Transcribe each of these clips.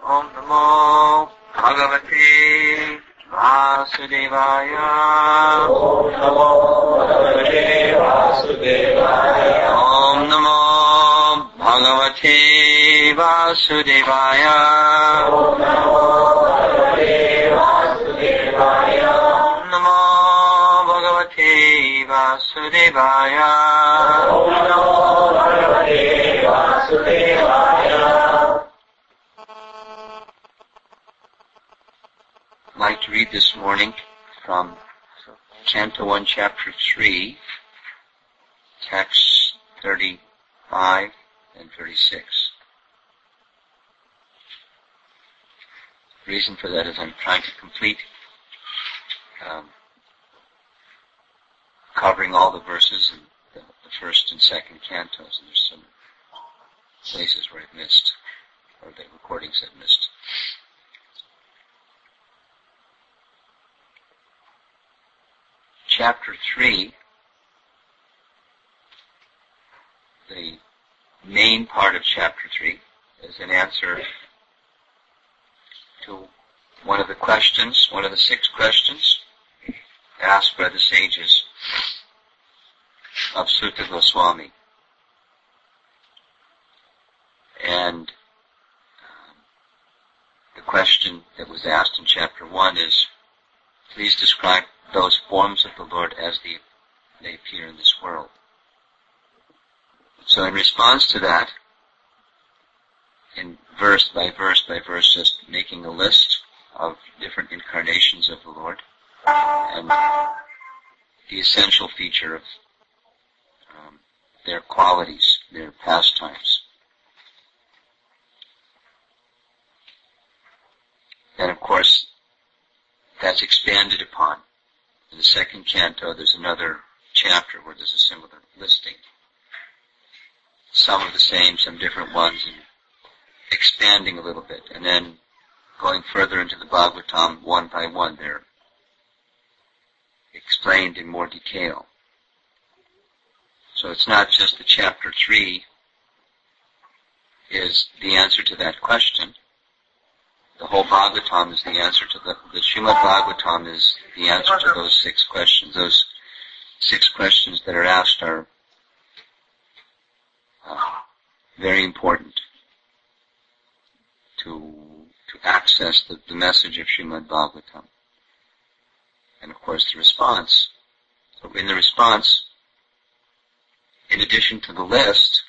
Om Namo Bhagavate Vasudevaya. Om Namo Bhagavate Vasudevaya. Om Namo Bhagavate Vasudevaya. Om Namo Bhagavate Vasudevaya. Om Namo Bhagavate Vasudevaya. Om Namo Bhagavate Vasudevaya. I'd like to read this morning from Canto 1, Chapter 3, texts 35 and 36. The reason for that is I'm trying to complete covering all the verses in the first and second cantos, and there's some places where I've missed, or the recordings I've missed. Chapter 3, the main part of Chapter 3 is an answer to one of the questions, one of the 6 questions asked by the sages of Suta Goswami. And the question that was asked in Chapter 1 is, please describe those forms of the Lord as they appear in this world. So in response to that, in verse by verse by verse, just making a list of different incarnations of the Lord and the essential feature of their qualities, their pastimes. And of course, that's expanded upon. In the second canto, there's another chapter where there's a similar listing. Some of the same, some different ones, and expanding a little bit. And then going further into the Bhagavatam, one by one, they're explained in more detail. So it's not just the Chapter 3 is the answer to that question. The whole Bhagavatam is the answer to the Srimad Bhagavatam is the answer to those 6 questions. Those 6 questions that are asked are very important to access the message of Srimad Bhagavatam. And of course the response. So in the response, in addition to the list,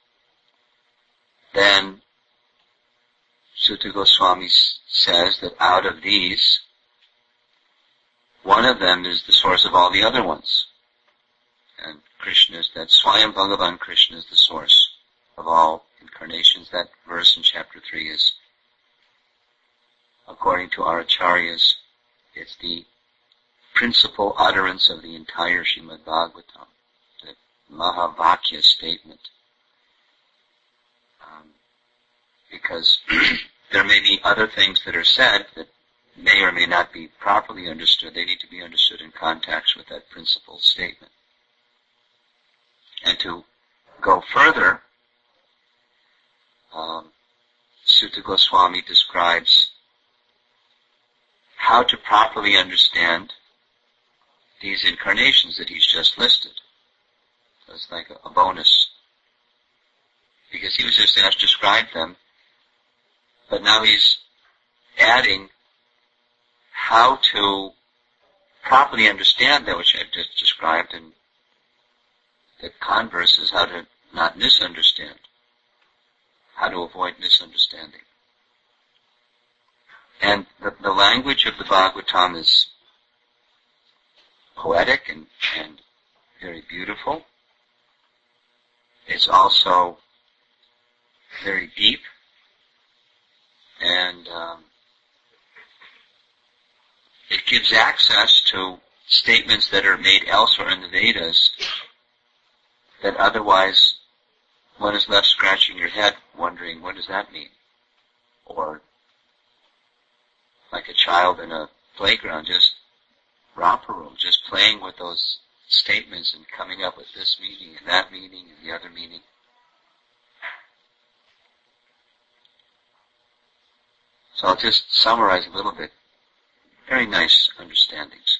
then Suta Goswami says that out of these, one of them is the source of all the other ones. And that Swayam Bhagavan Krishna is the source of all incarnations. That verse in Chapter 3 is, according to our acharyas, it's the principal utterance of the entire Srimad Bhagavatam, the Mahavakya statement. Because there may be other things that are said that may or may not be properly understood. They need to be understood in context with that principal statement. And to go further, Suta Goswami describes how to properly understand these incarnations that he's just listed. So it's like a bonus. Because he was just asked to describe them, but now he's adding how to properly understand that which I've just described, and the converse is how to not misunderstand, how to avoid misunderstanding. And the language of the Bhagavatam is poetic and very beautiful. It's also very deep, and it gives access to statements that are made elsewhere in the Vedas that otherwise one is left scratching your head wondering, what does that mean? Or like a child in a playground, just romper room, just playing with those statements and coming up with this meaning and that meaning and the other meaning. So I'll just summarize a little bit. Very nice understandings.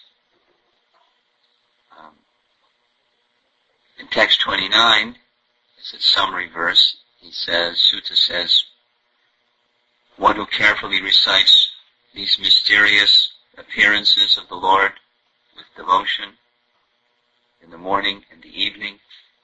In text 29, it's a summary verse. Sutta says, one who carefully recites these mysterious appearances of the Lord with devotion in the morning and the evening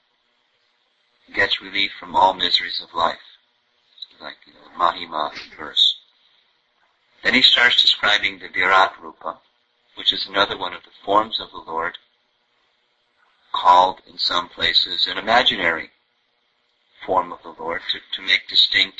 gets relief from all miseries of life. Like, Mahima verse. Then he starts describing the Virat Rupa, which is another one of the forms of the Lord, called in some places an imaginary form of the Lord, to make distinct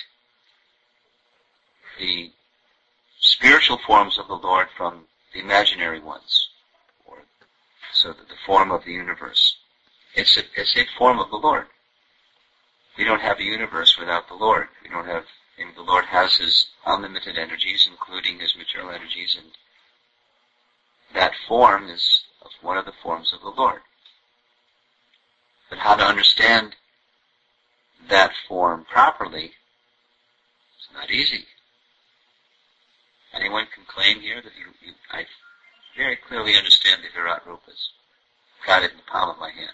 the spiritual forms of the Lord from the imaginary ones, or so that the form of the universe. It's a form of the Lord. We don't have a universe without the Lord. The Lord has His unlimited energies, including His material energies, and that form is one of the forms of the Lord. But how to understand that form properly is not easy. Anyone can claim here that I very clearly understand the Virat Rupas. I've got it in the palm of my hand.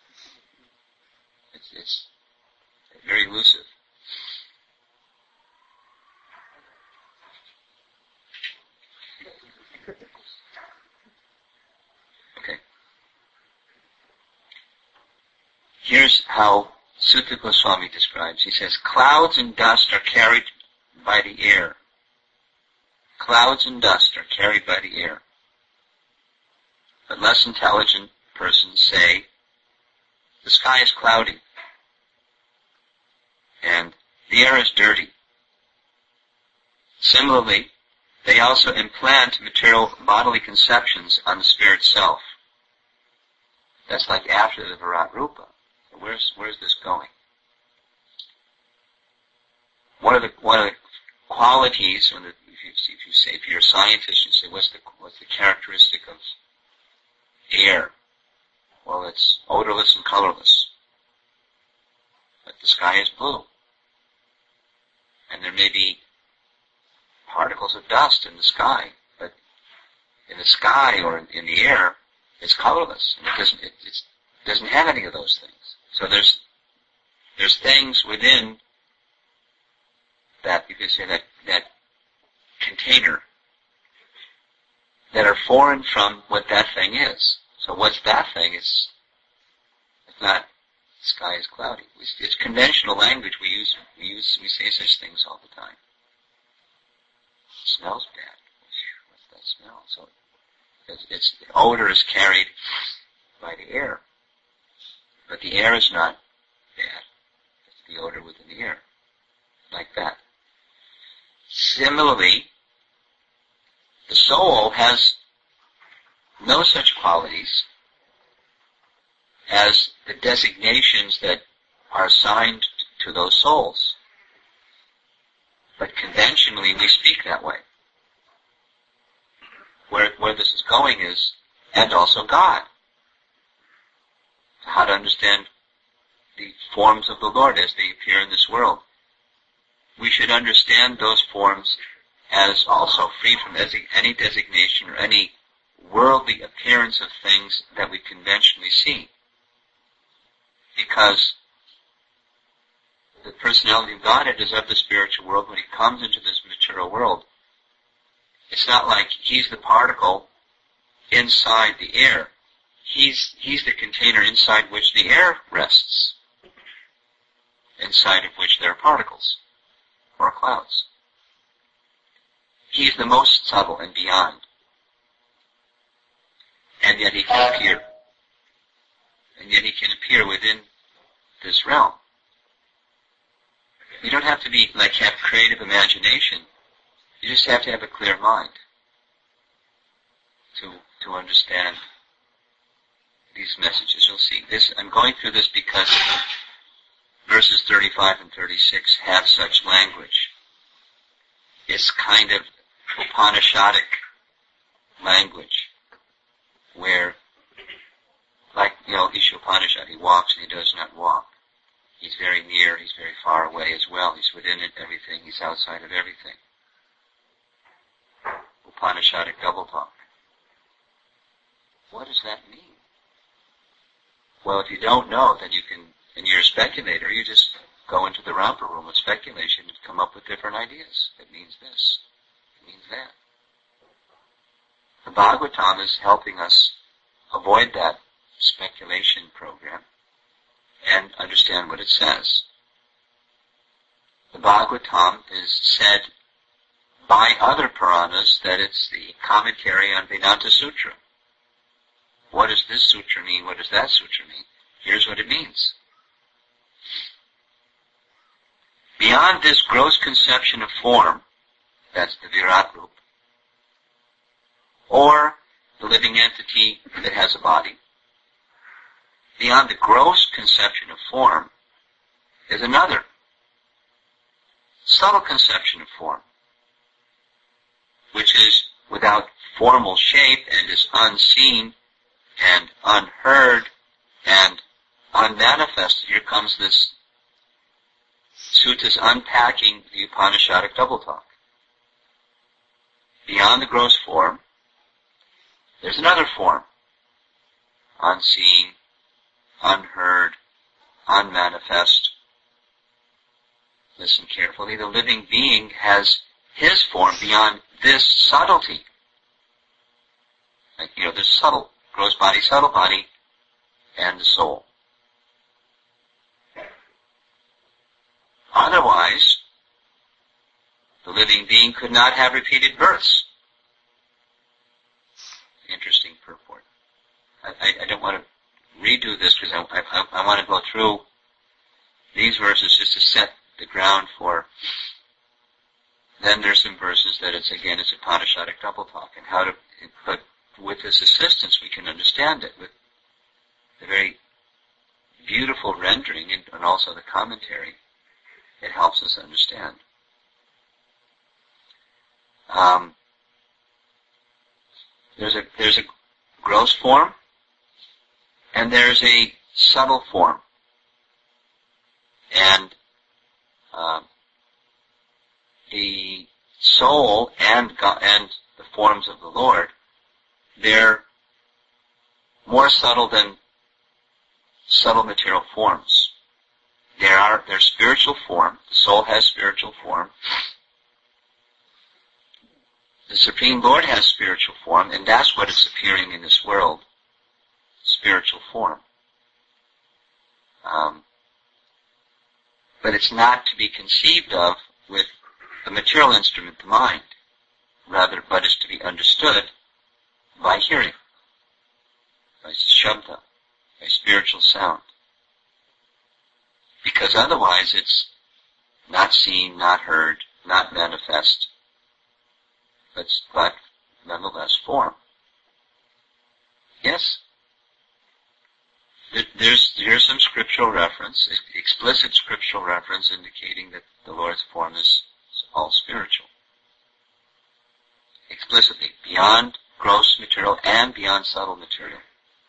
It's very elusive. Okay. Here's how Sutta Goswami describes. He says, clouds and dust are carried by the air. Clouds and dust are carried by the air. But less intelligent persons say, the sky is cloudy, and the air is dirty. Similarly, they also implant material bodily conceptions on the spirit self. That's like after the Virat Rupa. Where's this going? One of the qualities, if you're a scientist, you say, what's the characteristic of air? Well, it's odorless and colorless. But the sky is blue. And there may be particles of dust in the sky, but in the sky or in the air, it's colorless, and it doesn't have any of those things. So there's things within that, you could say, that container that are foreign from what that thing is. So what's that thing? It's not, the sky is cloudy. It's conventional language we say such things all the time. It smells bad. What's that smell? So the odor is carried by the air. But the air is not bad. It's the odor within the air. Like that. Similarly, the soul has no such qualities as the designations that are assigned to those souls. But conventionally we speak that way. Where this is going is, and also God. How to understand the forms of the Lord as they appear in this world. We should understand those forms as also free from any designation or any worldly appearance of things that we conventionally see. Because the personality of Godhead is of the spiritual world. When He comes into this material world, it's not like He's the particle inside the air. He's the container inside which the air rests, inside of which there are particles or clouds. He's the most subtle and beyond. And yet He can appear. And yet He can appear within this realm. You don't have to have creative imagination. You just have to have a clear mind to understand these messages. You'll see this. I'm going through this because verses 35 and 36 have such language. It's kind of Upanishadic language where, like, Ishopanishad, He walks and He does not walk. He's very near, He's very far away as well. He's within it, everything. He's outside of everything. Upanishadic double talk. What does that mean? Well, if you don't know, then you can, and you're a speculator, you just go into the romper room of speculation and come up with different ideas. It means this. It means that. The Bhagavatam is helping us avoid that speculation program and understand what it says. The Bhagavatam is said by other Puranas that it's the commentary on Vedanta Sutra. What does this sutra mean? What does that sutra mean? Here's what it means. Beyond this gross conception of form, that's the Virat Rupa, or the living entity that has a body, beyond the gross conception of form is another subtle conception of form, which is without formal shape and is unseen and unheard and unmanifested. Here comes this suttas unpacking the Upanishadic double talk. Beyond the gross form, there's another form, unseen, unheard, unmanifest. Listen carefully. The living being has his form beyond this subtlety. Like, there's subtle, gross body, subtle body, and the soul. Otherwise, the living being could not have repeated births. Interesting purport. I don't want to redo this because I want to go through these verses just to set the ground for. Then there's some verses that it's Upanishadic double talk, and but with this assistance we can understand it with the very beautiful rendering and also the commentary. It helps us understand. There's a gross form, and there's a subtle form, and the soul and God, and the forms of the Lord, they're more subtle than subtle material forms. They're spiritual form. The soul has spiritual form. The Supreme Lord has spiritual form, and that's what is appearing in this world, spiritual form. But it's not to be conceived of with the material instrument, the mind, rather, but is to be understood by hearing, by shabda, by spiritual sound. Because otherwise it's not seen, not heard, not manifest, but nonetheless form. Yes? Here's some scriptural reference, explicit scriptural reference indicating that the Lord's form is all spiritual. Explicitly, beyond gross material and beyond subtle material.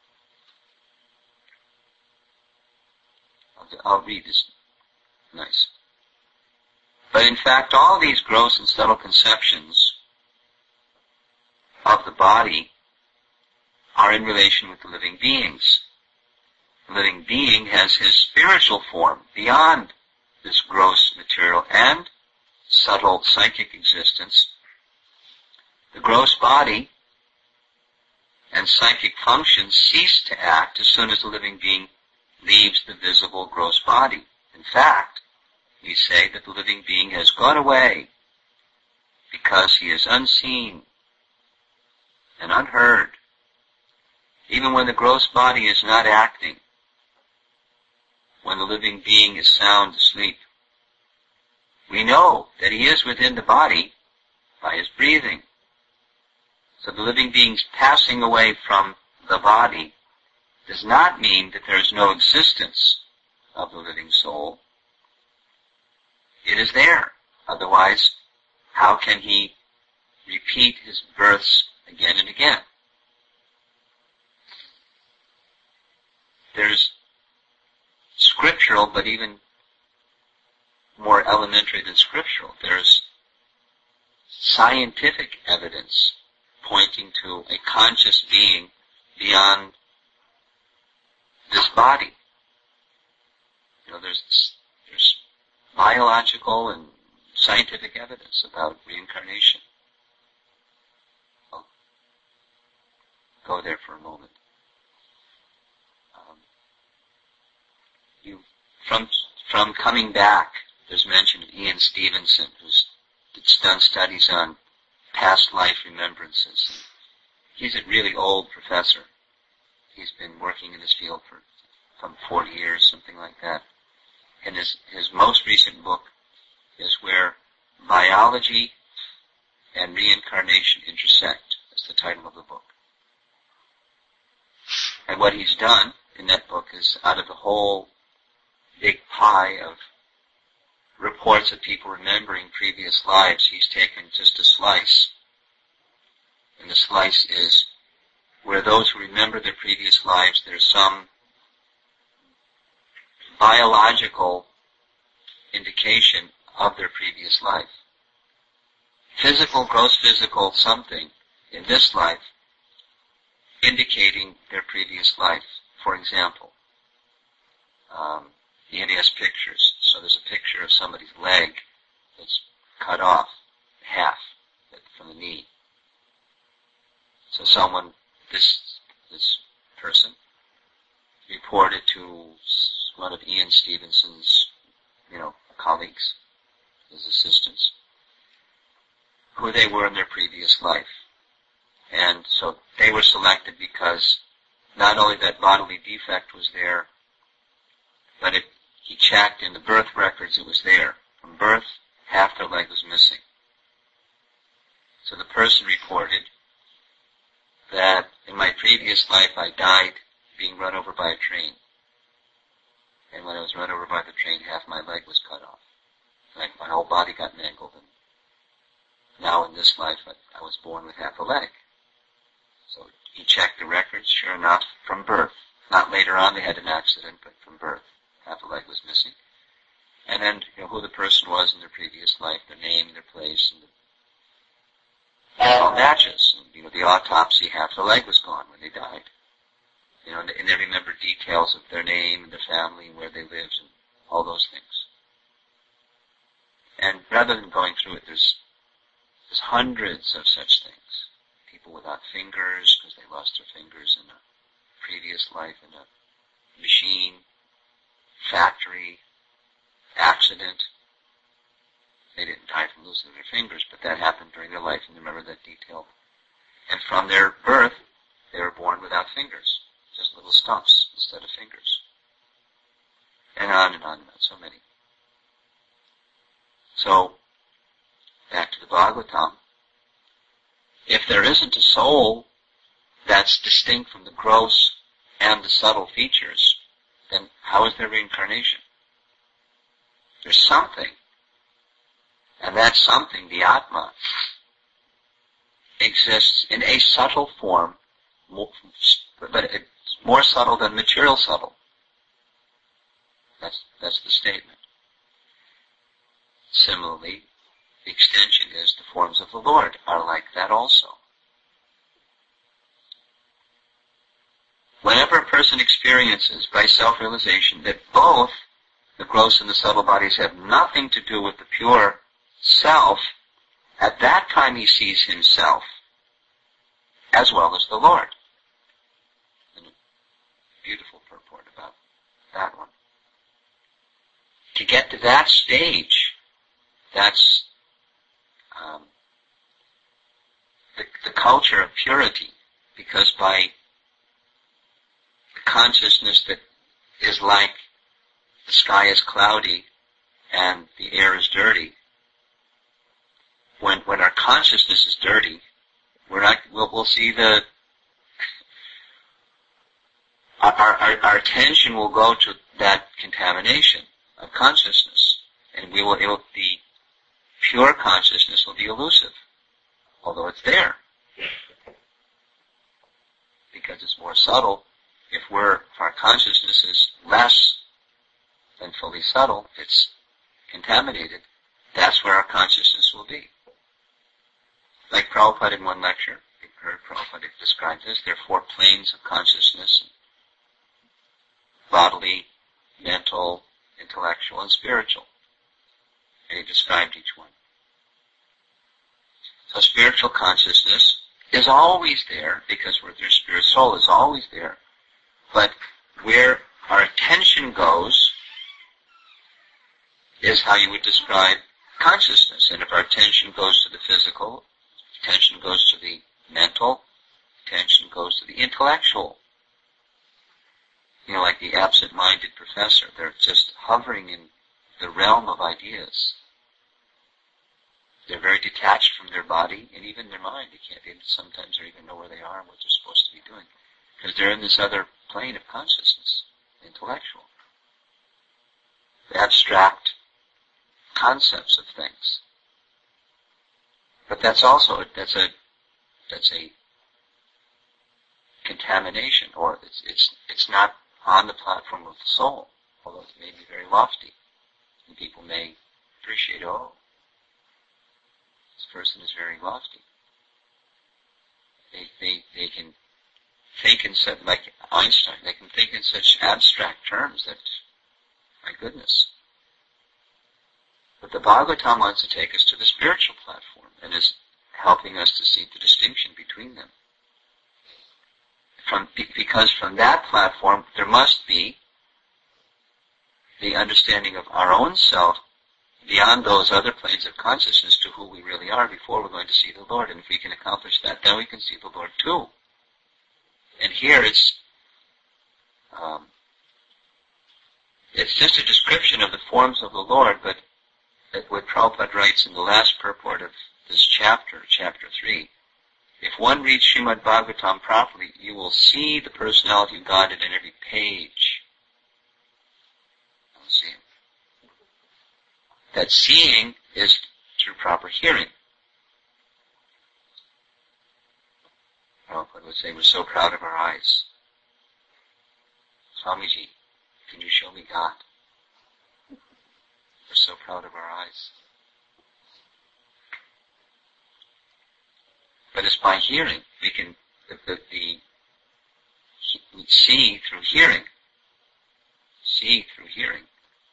I'll read this. Nice. But in fact, all these gross and subtle conceptions of the body are in relation with the living beings. The living being has his spiritual form beyond this gross material and subtle psychic existence. The gross body and psychic functions cease to act as soon as the living being leaves the visible gross body. In fact, we say that the living being has gone away because he is unseen and unheard, even when the gross body is not acting, when the living being is sound asleep. We know that he is within the body by his breathing. So the living being's passing away from the body does not mean that there is no existence of the living soul. It is there. Otherwise, how can he repeat his births again and again? There's scriptural, but even more elementary than scriptural, there's scientific evidence pointing to a conscious being beyond this body. There's biological and scientific evidence about reincarnation. I'll go there for a moment. From coming back, there's mention of Ian Stevenson, who's done studies on past life remembrances. He's a really old professor. He's been working in this field for some 40 years, something like that. And his most recent book is Where Biology and Reincarnation Intersect. That's the title of the book. And what he's done in that book is, out of the whole big pie of reports of people remembering previous lives, he's taken just a slice. And the slice is where those who remember their previous lives, there's some biological indication of their previous life. Physical, gross physical something in this life indicating their previous life. For example, he has pictures. So there's a picture of somebody's leg that's cut off, half, from the knee. So this person, reported to one of Ian Stevenson's, colleagues, his assistants, who they were in their previous life. And so they were selected because not only that bodily defect was there, but he checked in the birth records, it was there. From birth, half their leg was missing. So the person reported that in my previous life I died being run over by a train. And when I was run over by the train, half my leg was cut off. Like my whole body got mangled. And now in this life I was born with half a leg. So he checked the records, sure enough, from birth. Not later on they had an accident, but from birth. Half a leg was missing. And then, who the person was in their previous life, their name, their place, and it all matches. And, the autopsy, half the leg was gone when they died. And they remember details of their name and their family and where they lived and all those things. And rather than going through it, there's hundreds of such things. People without fingers because they lost their fingers in a previous life in a machine, factory, accident. They didn't die from losing their fingers, but that happened during their life, and remember that detail. And from their birth, they were born without fingers, just little stumps instead of fingers. And on and on and on, so many. So, back to the Bhagavatam. If there isn't a soul that's distinct from the gross and the subtle features, then how is there reincarnation? There's something. And that something, the Atma, exists in a subtle form, but it's more subtle than material subtle. That's the statement. Similarly, the extension is the forms of the Lord are like that also. Whenever a person experiences by self-realization that both the gross and the subtle bodies have nothing to do with the pure self, at that time he sees himself as well as the Lord. And a beautiful purport about that one. To get to that stage, that's the culture of purity, because by the consciousness that is like the sky is cloudy and the air is dirty, when our consciousness is dirty, we'll see our attention will go to that contamination of consciousness, and the pure consciousness will be elusive, although it's there, because it's more subtle. If our consciousness is less than fully subtle, it's contaminated. That's where our consciousness will be. Like Prabhupada in one lecture, heard Prabhupada describe this. There are 4 planes of consciousness: bodily, mental, intellectual, and spiritual. And he described each one. So spiritual consciousness is always there, because where there's spirit, soul is always there. But where our attention goes is how you would describe consciousness. And if our attention goes to the physical, attention goes to the mental, attention goes to the intellectual. Like the absent-minded professor, they're just hovering in the realm of ideas. They're very detached from their body and even their mind. They sometimes don't even know where they are and what they're supposed to be doing, because they're in this other plane of consciousness, intellectual. The abstract concepts of things. But that's also that's a contamination, or it's not on the platform of the soul, although it may be very lofty, and people may appreciate, oh, this person is very lofty. They can think in such, like Einstein, they can think in such abstract terms that, my goodness. But the Bhagavatam wants to take us to the spiritual platform and is helping us to see the distinction between them. Because from that platform there must be the understanding of our own self beyond those other planes of consciousness to who we really are before we're going to see the Lord. And if we can accomplish that, then we can see the Lord too. And here it's just a description of the forms of the Lord, but what Prabhupada writes in the last purport of this chapter, chapter 3, if one reads Srimad Bhagavatam properly, you will see the personality of God in every page. You'll see him. That seeing is through proper hearing. Prabhupada would say, we're so proud of our eyes. Swamiji, can you show me God? We're so proud of our eyes. But it's by hearing. We can we see through hearing. See through hearing.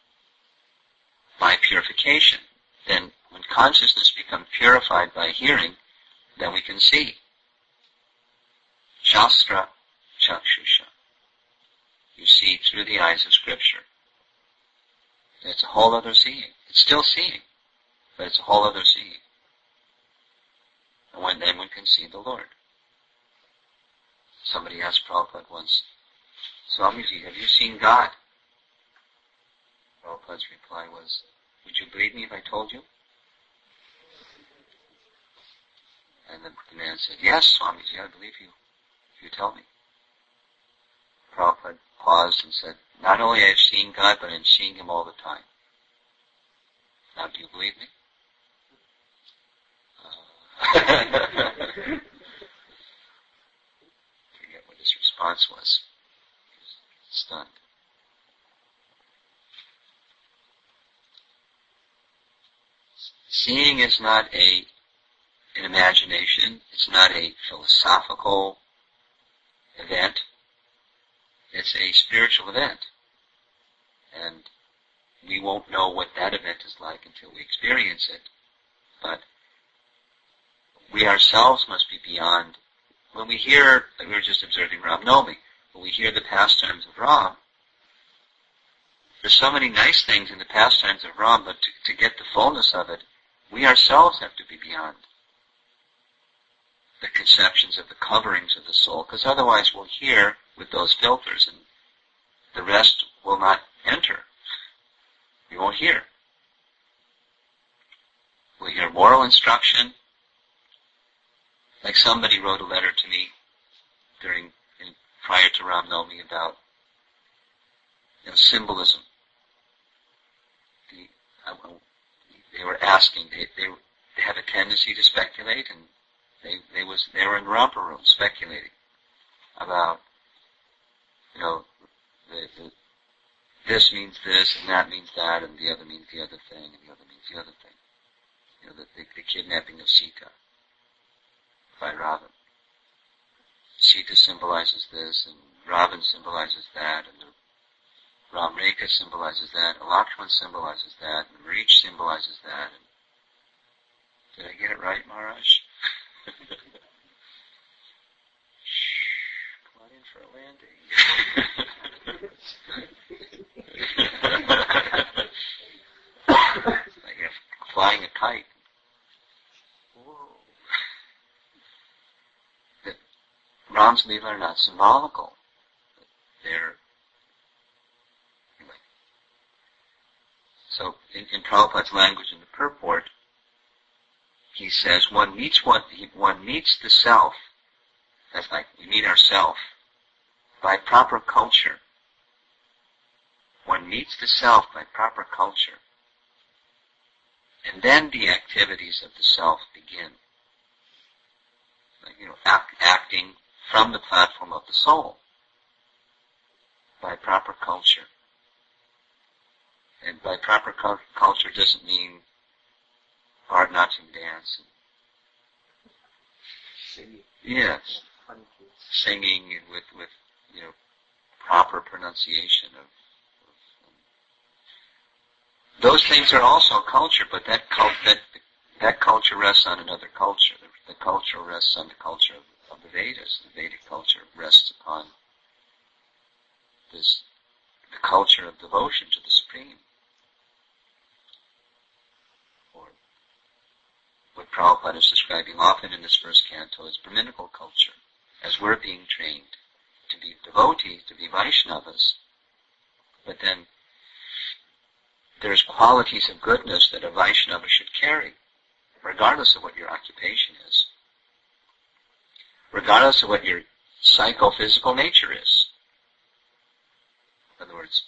By purification. Then when consciousness becomes purified by hearing, then we can see. Shastra Chakshusha. You see through the eyes of Scripture. It's a whole other seeing. It's still seeing, but it's a whole other seeing. And then one can see the Lord. Somebody asked Prabhupada once, Swamiji, have you seen God? Prabhupada's reply was, would you believe me if I told you? And the man said, yes, Swamiji, I believe you, if you tell me. Prabhupada paused and said, not only have I seen God, but I'm seeing Him all the time. Now, do you believe me? Forget what his response was. He was stunned. Seeing is not an imagination. It's not a philosophical event. It's a spiritual event. And we won't know what that event is like until we experience it. But we ourselves must be beyond. When we hear, we were just observing Ram Navami, when we hear the pastimes of Ram, there's so many nice things in the pastimes of Ram, but to get the fullness of it, we ourselves have to be beyond the conceptions of the coverings of the soul, because otherwise we'll hear with those filters and the rest will not enter. We won't hear. We'll hear moral instruction. Like somebody wrote a letter to me prior to Ram Navami about symbolism. They were asking. They have a tendency to speculate, and they were in the romper room speculating about this means this and that means that and the other means the other thing and the other means the other thing. The kidnapping of Sita by Ravan. Sita symbolizes this, and Ravan symbolizes that, and the Ramreka symbolizes that, and Lakshman symbolizes that, and Marich symbolizes that. And did I get it right, Maharaj? Come on in for a landing. It's like flying a kite. Whoa. That Ram's Leela are not symbolical. They're so in Prabhupada's language in the purport, he says one meets the self. That's like we meet ourself by proper culture. One meets the self by proper culture, and then the activities of the self begin. Like, acting from the platform of the soul by proper culture. And by proper culture doesn't mean Bharatanatyam dance. Singing. Yes. Singing and with proper pronunciation of those things are also culture, but that culture rests on another culture. The culture rests on the culture of the Vedas. The Vedic culture rests upon the culture of devotion to the Supreme. Or what Prabhupada is describing often in this first canto as Brahminical culture, as we're being trained to be devotees, to be Vaishnavas. But then there's qualities of goodness that a Vaishnava should carry, regardless of what your occupation is, regardless of what your psychophysical nature is. In other words,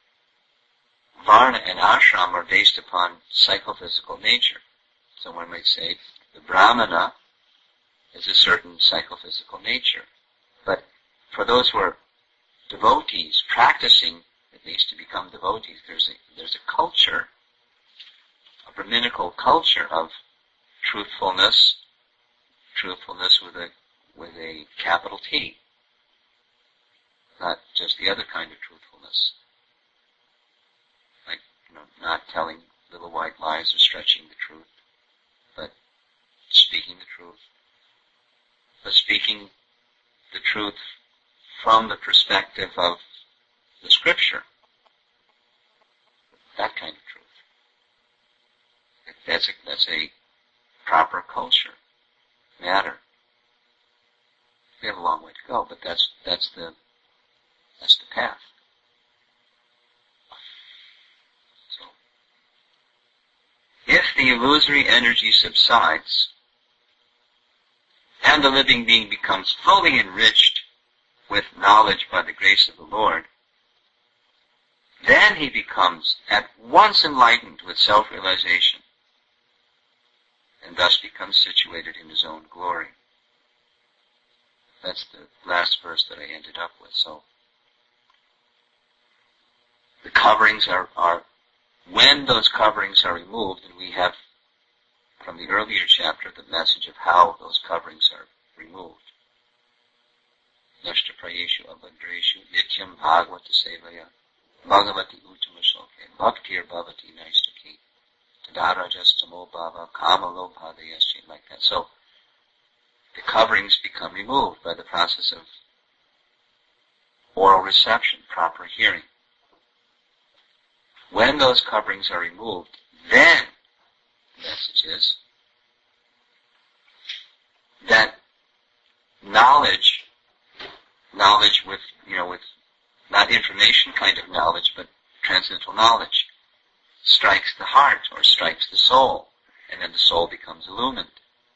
Varna and Ashram are based upon psychophysical nature. So one might say the Brahmana is a certain psychophysical nature. But for those who are devotees, practicing at least to become devotees, there's a culture, a Brahminical culture of truthfulness with a capital T, not just the other kind of truthfulness, like not telling little white lies or stretching the truth, but speaking the truth, but speaking the truth from the perspective of the Scripture. That kind of truth. That's a proper culture matter. We have a long way to go, but that's the path. So, if the illusory energy subsides and the living being becomes fully enriched with knowledge by the grace of the Lord, then he becomes at once enlightened with self-realization and thus becomes situated in his own glory. That's the last verse that I ended up with. So the coverings are when those coverings are removed, and we have from the earlier chapter the message of how those coverings are removed. Nashta prayeshu abhadreshu nityam bhagavata sevaya bhagavati uttama-shloke bhaktir bhavati naistaki tadarajastamo bhava kamalobhadayasya, like that. So the coverings become removed by the process of oral reception, proper hearing. When those coverings are removed, then the message is that knowledge with not information kind of knowledge, but transcendental knowledge, strikes the heart or strikes the soul, and then the soul becomes illumined.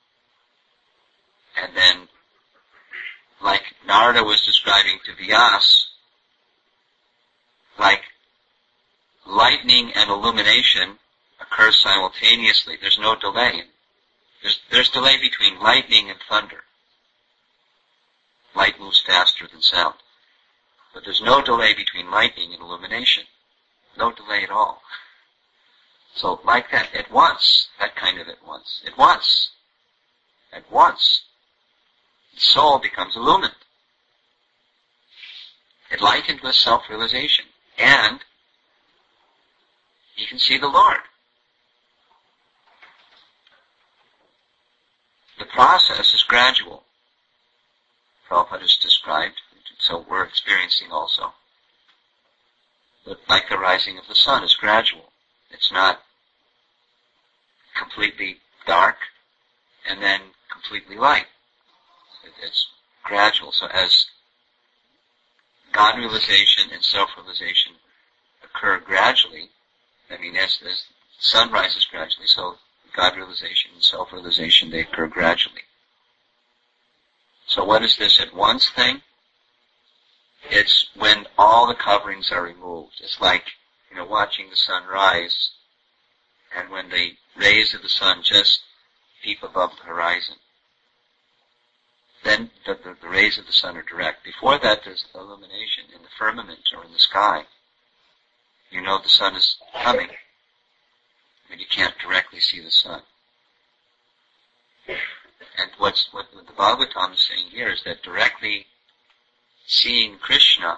And then, like Narada was describing to Vyas, like lightning and illumination occur simultaneously. There's no delay. There's delay between lightning and thunder. Light moves faster than sound. But there's no delay between lightning and illumination. No delay at all. So like that, at once, that kind of at once, the soul becomes illumined. enlightened with self-realization, and he can see the Lord. The process is gradual. Prabhupada has described, so we're experiencing also. But like the rising of the sun is gradual. It's not completely dark and then completely light. It's gradual. So as God realization and self-realization occur gradually, I mean, as the sun rises gradually, so God realization and self-realization, they occur gradually. So what is this at once thing? It's when all the coverings are removed. It's like, watching the sun rise, and when the rays of the sun just peep above the horizon, then the rays of the sun are direct. Before that, there's illumination in the firmament or in the sky. You know the sun is coming, but you can't directly see the sun. And what the Bhagavatam is saying here is that directly seeing Krishna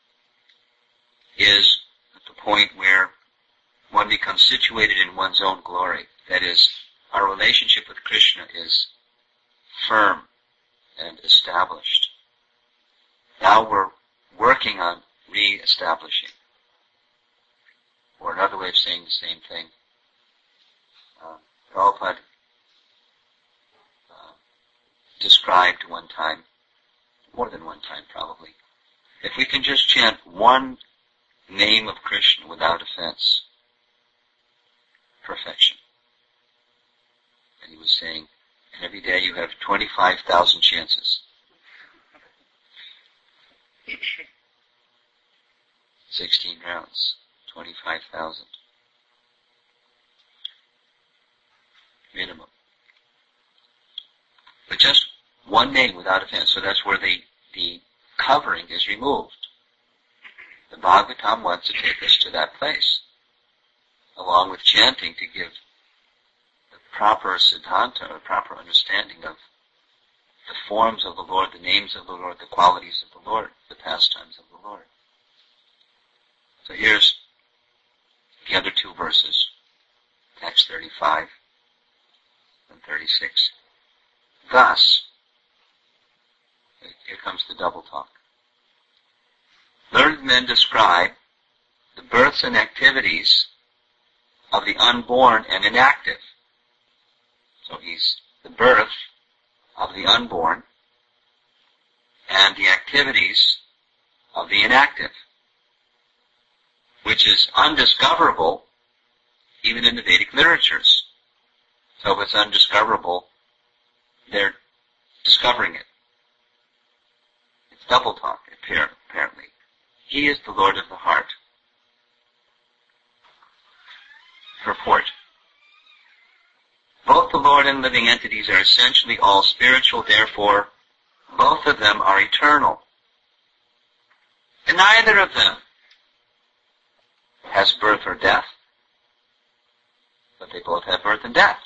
is at the point where one becomes situated in one's own glory. That is, our relationship with Krishna is firm and established. Now we're working on re-establishing. Or another way of saying the same thing. Prabhupada described one time, more than one time probably, if we can just chant one name of Krishna without offense, perfection. And he was saying, every day you have 25,000 chances. 16 rounds, 25,000. Minimum. But just one name without offense, so that's where the covering is removed. The Bhagavatam wants to take us to that place, along with chanting, to give the proper siddhanta, or proper understanding of the forms of the Lord, the names of the Lord, the qualities of the Lord, the pastimes of the Lord. So here's the other two verses, text 35 and 36. Thus, here comes the double talk. Learned men describe the births and activities of the unborn and inactive. So he's the birth of the unborn and the activities of the inactive, which is undiscoverable even in the Vedic literatures. So if it's undiscoverable, they're discovering it. It's double talk, apparently. He is the Lord of the heart. Purport. Both the Lord and living entities are essentially all spiritual, therefore both of them are eternal. And neither of them has birth or death, but they both have birth and death.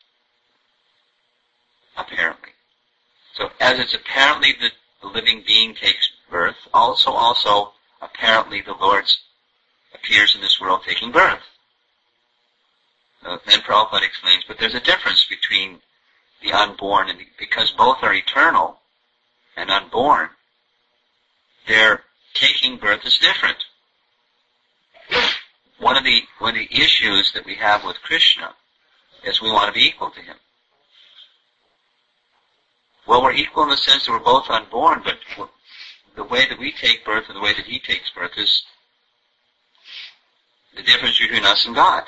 Apparently. So as it's apparently the living being takes birth, also apparently the Lord appears in this world taking birth. Then Prabhupada explains, but there's a difference between the unborn, and because both are eternal and unborn, their taking birth is different. One of the issues that we have with Krishna is we want to be equal to him. Well, we're equal in the sense that we're both unborn, but the way that we take birth and the way that he takes birth is the difference between us and God.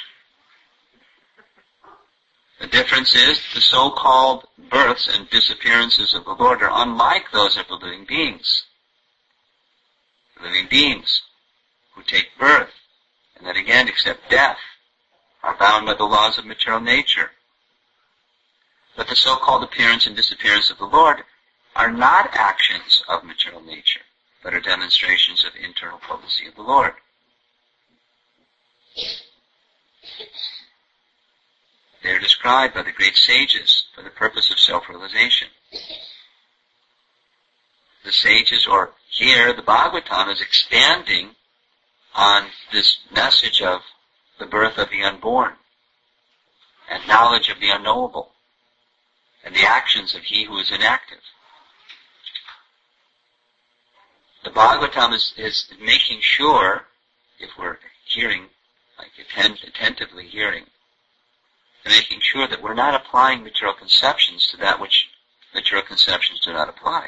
The difference is the so-called births and disappearances of the Lord are unlike those of the living beings. The living beings who take birth and then again accept death are bound by the laws of material nature. But the so-called appearance and disappearance of the Lord are not actions of material nature, but are demonstrations of internal potency of the Lord. They are described by the great sages for the purpose of self-realization. the sages, or here the Bhagavatam is expanding on this message of the birth of the unborn and knowledge of the unknowable and the actions of he who is inactive. The Bhagavatam is making sure, if we're hearing, like attentively hearing, making sure that we're not applying material conceptions to that which material conceptions do not apply.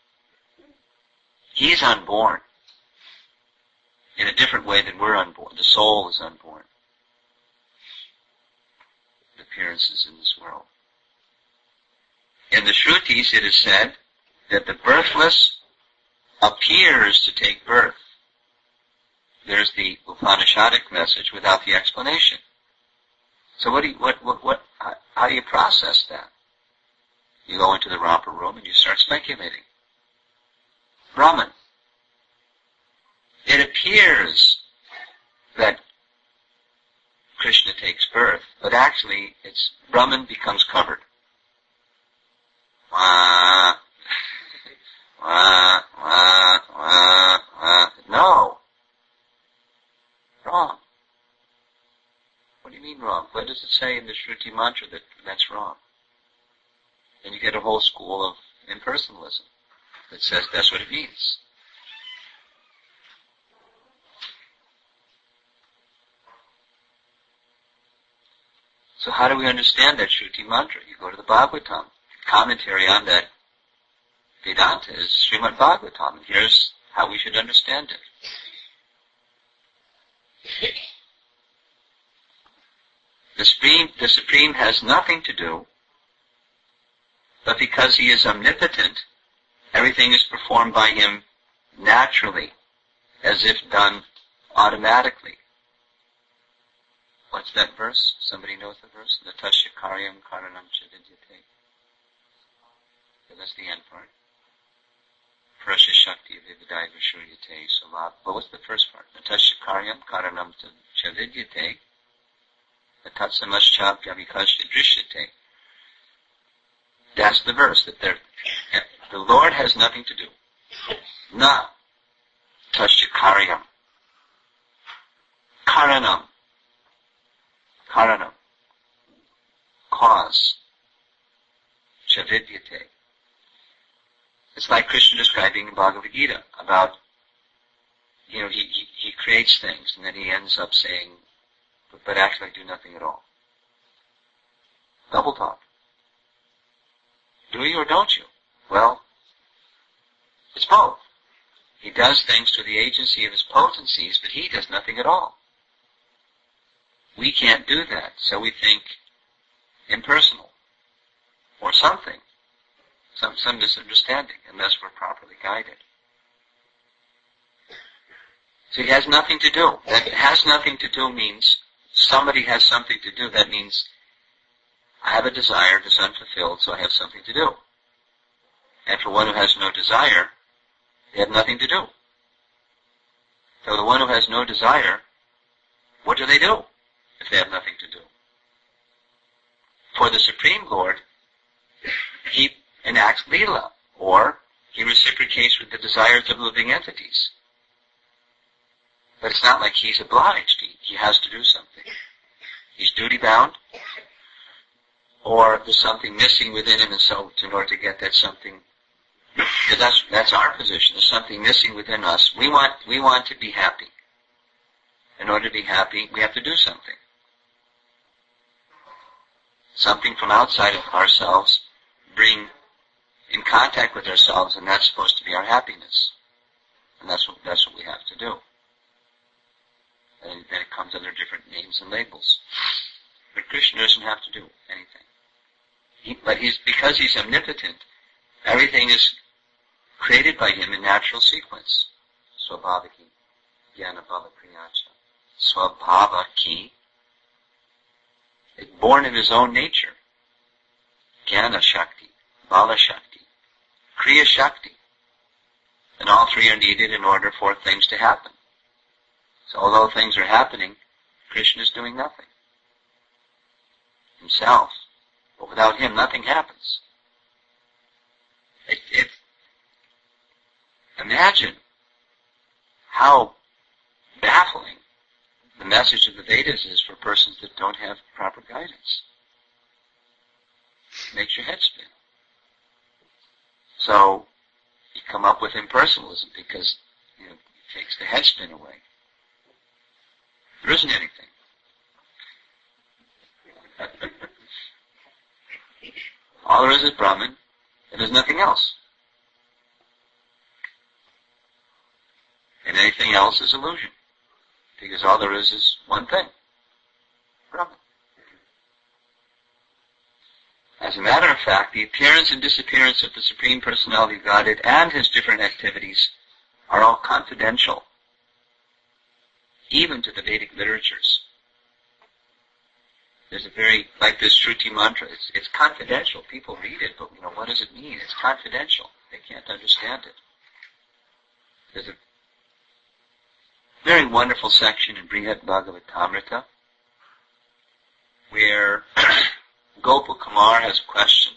He's unborn in a different way than we're unborn. The soul is unborn. The appearances in this world. In the Shrutis it is said that the birthless appears to take birth. There's the Upanishadic message without the explanation. So how do you process that? You go into the romper room and you start speculating. Brahman. It appears that Krishna takes birth, but actually it's Brahman becomes covered. No. Wrong. What do you mean wrong? What does it say in the Shruti mantra that that's wrong? Then you get a whole school of impersonalism that says that's what it means. So how do we understand that Shruti mantra? You go to the Bhagavatam. Commentary on that Vedanta is Srimad Bhagavatam, and here's how we should understand it. The Supreme has nothing to do, but because he is omnipotent, everything is performed by him naturally, as if done automatically. What's that verse? Somebody knows the verse? Natasya karyam karanam chavidyate. That's the end part. Prasya shakti vividai vishuryate. So but what's the first part? Natasya karyam karanam chavidyate. Natatsamascha vyabhikasya drishyate. That's the verse that the Lord has nothing to do. Na tasya karyam. Karanam. Karanam. Cause. Chavidyate. It's like Krishna describing in Bhagavad Gita about, he creates things and then he ends up saying, but actually do nothing at all. Double talk. Do you or don't you? Well, it's both. He does things through the agency of his potencies, but he does nothing at all. We can't do that, so we think impersonal or something. Some misunderstanding, unless we're properly guided. So he has nothing to do. That has nothing to do means somebody has something to do. That means I have a desire that's unfulfilled, so I have something to do. And for one who has no desire, they have nothing to do. So the one who has no desire, what do they do if they have nothing to do? For the Supreme Lord, he enacts Leela, or he reciprocates with the desires of living entities. But it's not like he's obliged. He has to do something. He's duty-bound, or there's something missing within him, and so in order to get that something, because that's our position. There's something missing within us. We want to be happy. In order to be happy, we have to do something. Something from outside of ourselves, bring in contact with ourselves, and that's supposed to be our happiness. And that's what we have to do. And then it comes under different names and labels. But Krishna doesn't have to do anything. Because he's omnipotent, everything is created by him in natural sequence. Swabhavaki, Jnana Bala Kriyacha. Swabhavaki. It's born in his own nature. Jnana Shakti, Bala Shakti, Kriya Shakti. And all three are needed in order for things to happen. So although things are happening, Krishna is doing nothing himself. But without him, nothing happens. imagine how baffling the message of the Vedas is for persons that don't have proper guidance. It makes your head spin. So you come up with impersonalism because it takes the head spin away. There isn't anything. All there is Brahman, and there's nothing else. And anything else is illusion. Because all there is one thing. Brahman. As a matter of fact, the appearance and disappearance of the Supreme Personality of Godhead and His different activities are all confidential, even to the Vedic literatures. There's like this Shruti mantra, it's confidential. People read it, but what does it mean? It's confidential. They can't understand it. There's a very wonderful section in Brihad Bhagavatamrita where Gopal Kumar has a question,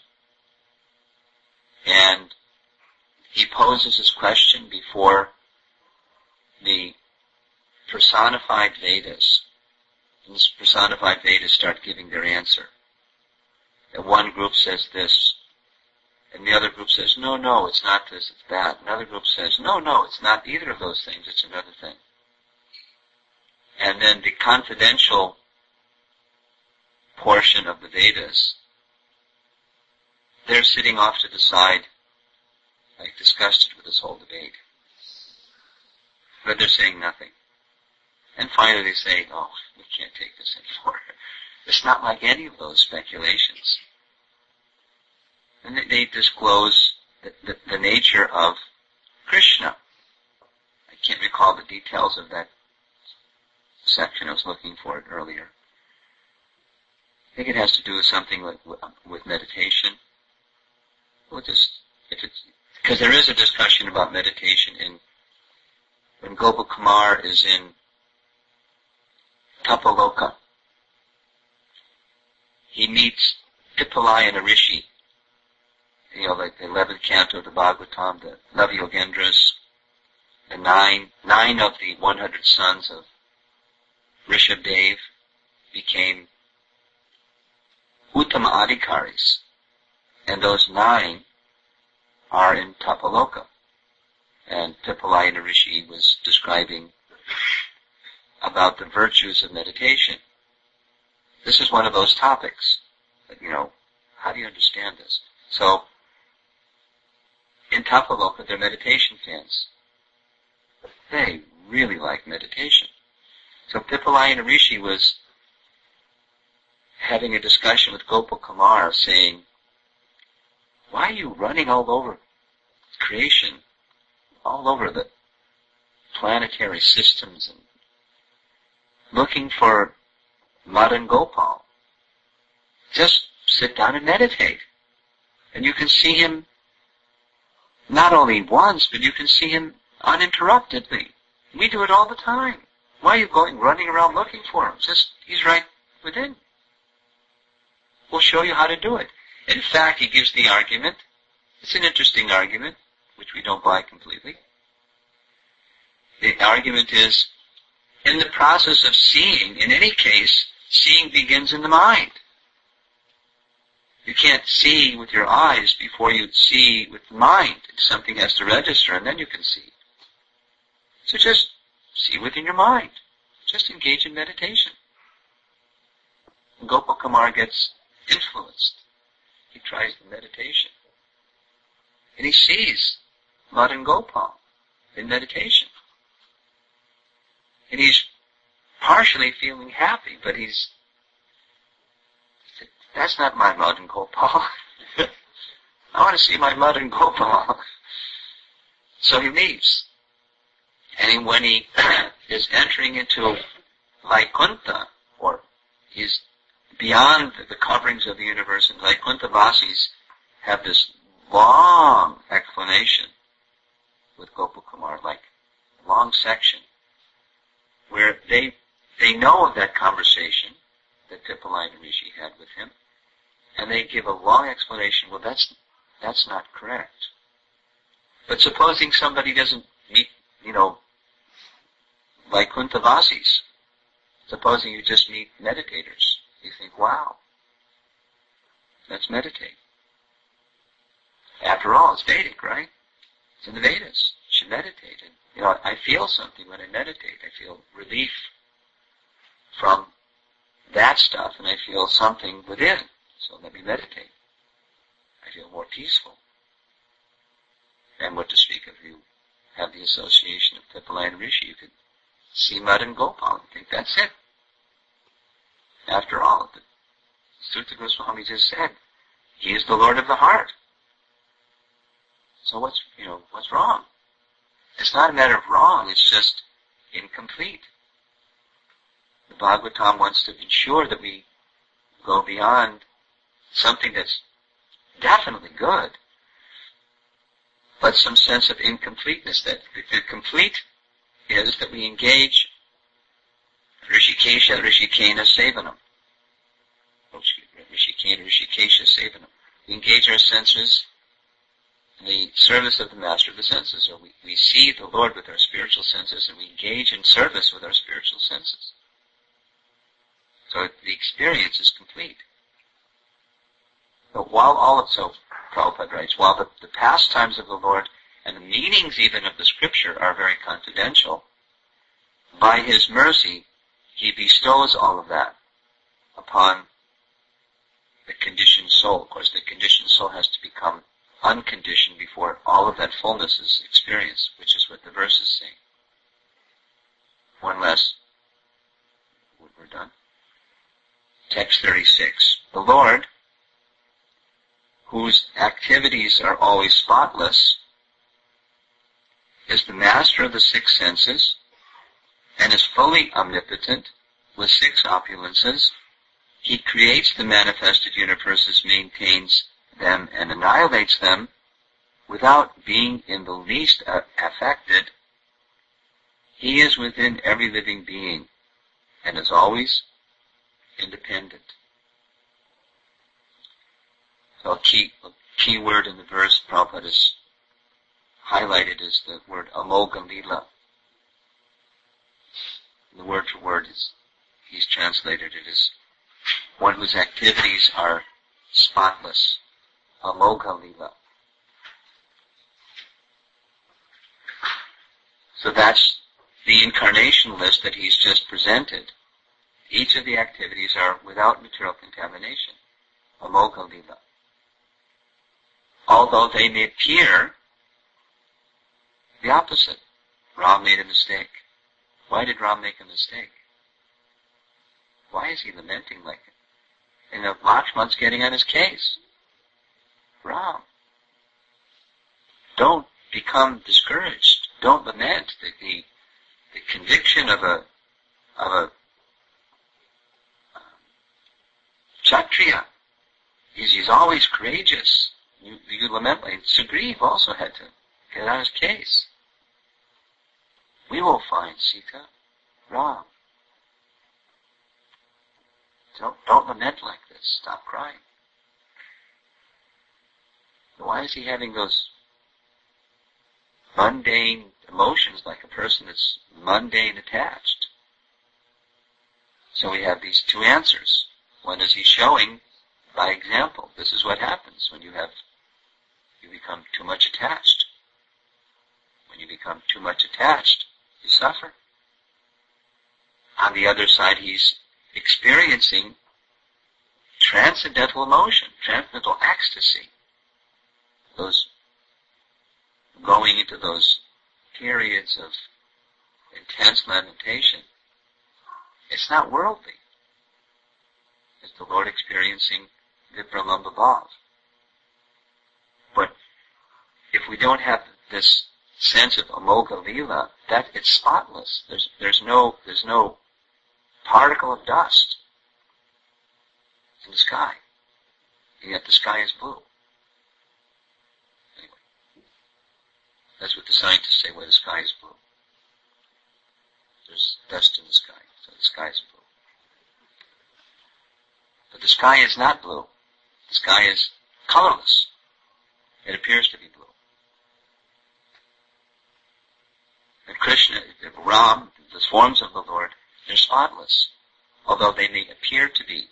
and he poses his question before the personified Vedas. And the personified Vedas start giving their answer. And one group says this, and the other group says, no, it's not this, it's that. Another group says, no, it's not either of those things, it's another thing. And then the confidential portion of the Vedas, they're sitting off to the side, like disgusted with this whole debate. But they're saying nothing. And finally they say, we can't take this anymore. It's not like any of those speculations. And they disclose the nature of Krishna. I can't recall the details of that section. I was looking for it earlier. I think it has to do with something with meditation. Because there is a discussion about meditation when Gopal Kumar is in Tapaloka. He meets Pippalayan Rishi, like the 11th canto of the Bhagavatam, the Lava Yogendras, the nine of the 100 sons of Rishabdev became Uttama Adhikaris, and those 9 are in Tapaloka. And Pippalayan Rishi was describing about the virtues of meditation. This is one of those topics. How do you understand this? So, in Tapaloka, they're meditation fans. They really like meditation. So Pippalayan Rishi was having a discussion with Gopal Kumar saying, why are you running all over creation, all over the planetary systems and looking for Madan Gopal? Just sit down and meditate. And you can see him not only once, but you can see him uninterruptedly. We do it all the time. Why are you running around looking for him? He's right within. We'll show you how to do it. In fact, he gives the argument. It's an interesting argument, which we don't buy completely. The argument is, in the process of seeing, in any case, seeing begins in the mind. You can't see with your eyes before you see with the mind. Something has to register, and then you can see. So just see within your mind. Just engage in meditation. And Gopal Kumar gets influenced. He tries the meditation. And he sees Madan Gopal in meditation. And he's partially feeling happy, but that's not my Madan Gopal. I want to see my Madan Gopal. So he leaves. And when he is entering into Vaikuntha, or he's beyond the coverings of the universe, and Vaikuntha Vasis have this long explanation with Gopal Kumar, like a long section, where they know of that conversation that Pippalayan Rishi had with him, and they give a long explanation. Well, that's not correct. But supposing somebody doesn't meet, Vaikuntavasis, supposing you just meet meditators, you think, wow, let's meditate. After all, it's Vedic, right? It's in the Vedas. You should meditate. And, I feel something when I meditate. I feel relief from that stuff, and I feel something within. So let me meditate. I feel more peaceful. And what to speak of, you have the association of Pippalayan Rishi. You could see Madan Gopal and think, that's it. After all, the Sutta Goswami just said, he is the Lord of the heart. So what's wrong? It's not a matter of wrong, it's just incomplete. The Bhagavatam wants to ensure that we go beyond something that's definitely good, but some sense of incompleteness, that the complete is that we engage Rishikesha Sevanam. Rishikesha Sevanam. We engage our senses in the service of the master of the senses, or we see the Lord with our spiritual senses, and we engage in service with our spiritual senses. So the experience is complete. But so Prabhupada writes, while the pastimes of the Lord and the meanings even of the scripture are very confidential, by His mercy, He bestows all of that upon the conditioned soul. Of course, the conditioned soul has to become unconditioned before all of that fullness is experienced, which is what the verses say. One last, we're done. Text 36. The Lord, whose activities are always spotless, is the master of the six senses, and is fully omnipotent with six opulences. He creates the manifested universes, maintains them, and annihilates them without being in the least affected. He is within every living being and is always independent. So a key word in the verse Prabhupada has highlighted is the word Amogha Lila. The word for word he's translated it as one whose activities are spotless. Amogha Lila. So that's the incarnation list that he's just presented. Each of the activities are without material contamination. Amogha Lila. Although they may appear the opposite. Ram made a mistake. Why did Ram make a mistake? Why is he lamenting like it? And Lakshman's getting on his case. Ram, don't become discouraged. Don't lament. The conviction of a Kshatriya he's always courageous. You lament like Sugriva also had to get on his case. We will find Sita, Ram. Don't lament like this. Stop crying. Why is he having those mundane emotions like a person that's mundane attached? So we have these two answers. One is he's showing by example. This is what happens when you become too much attached. When you become too much attached, you suffer. On the other side, he's experiencing transcendental emotion, transcendental ecstasy. Those going into those periods of intense lamentation. It's not worldly. It's the Lord experiencing Vipralambha Bhav. But if we don't have this sense of Amogha Lila, that it's spotless. There's no particle of dust in the sky. And yet the sky is blue. Anyway, that's what the scientists say, why the sky is blue. There's dust in the sky, so the sky is blue. But the sky is not blue. The sky is colorless. It appears to be blue. And Krishna, Ram, the forms of the Lord, they're spotless, although they may appear to be.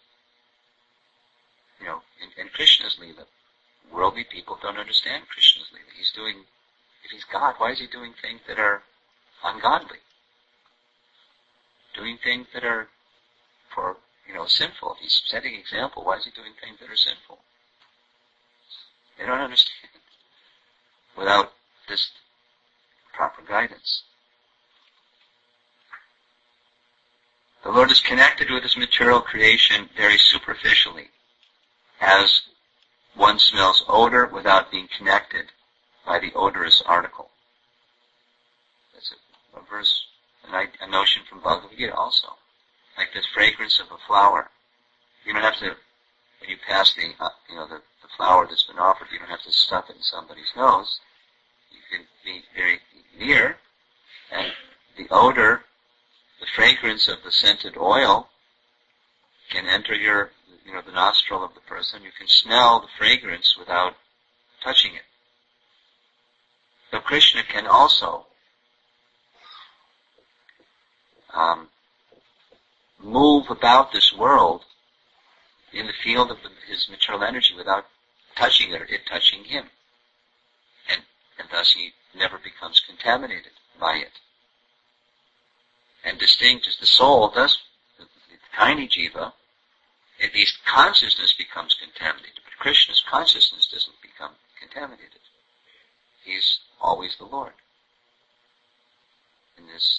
In Krishna's Leela, worldly people don't understand Krishna's Leela. If he's God, why is he doing things that are ungodly? Doing things that are sinful. If he's setting example, why is he doing things that are sinful? They don't understand without this proper guidance. The Lord is connected with his material creation very superficially, as one smells odor without being connected by the odorous article. That's a verse, a notion from Bhagavad Gita also. Like this fragrance of a flower. You don't have to, when you pass the flower that's been offered, you don't have to stuff it in somebody's nose. You can be very near, and the odor, the fragrance of the scented oil can enter the nostril of the person. You can smell the fragrance without touching it. So Krishna can also move about this world in the field of his material energy without touching it or it touching him. And thus he never becomes contaminated by it. And distinct as the soul does, the tiny jiva, at least consciousness becomes contaminated. But Krishna's consciousness doesn't become contaminated. He's always the Lord. In this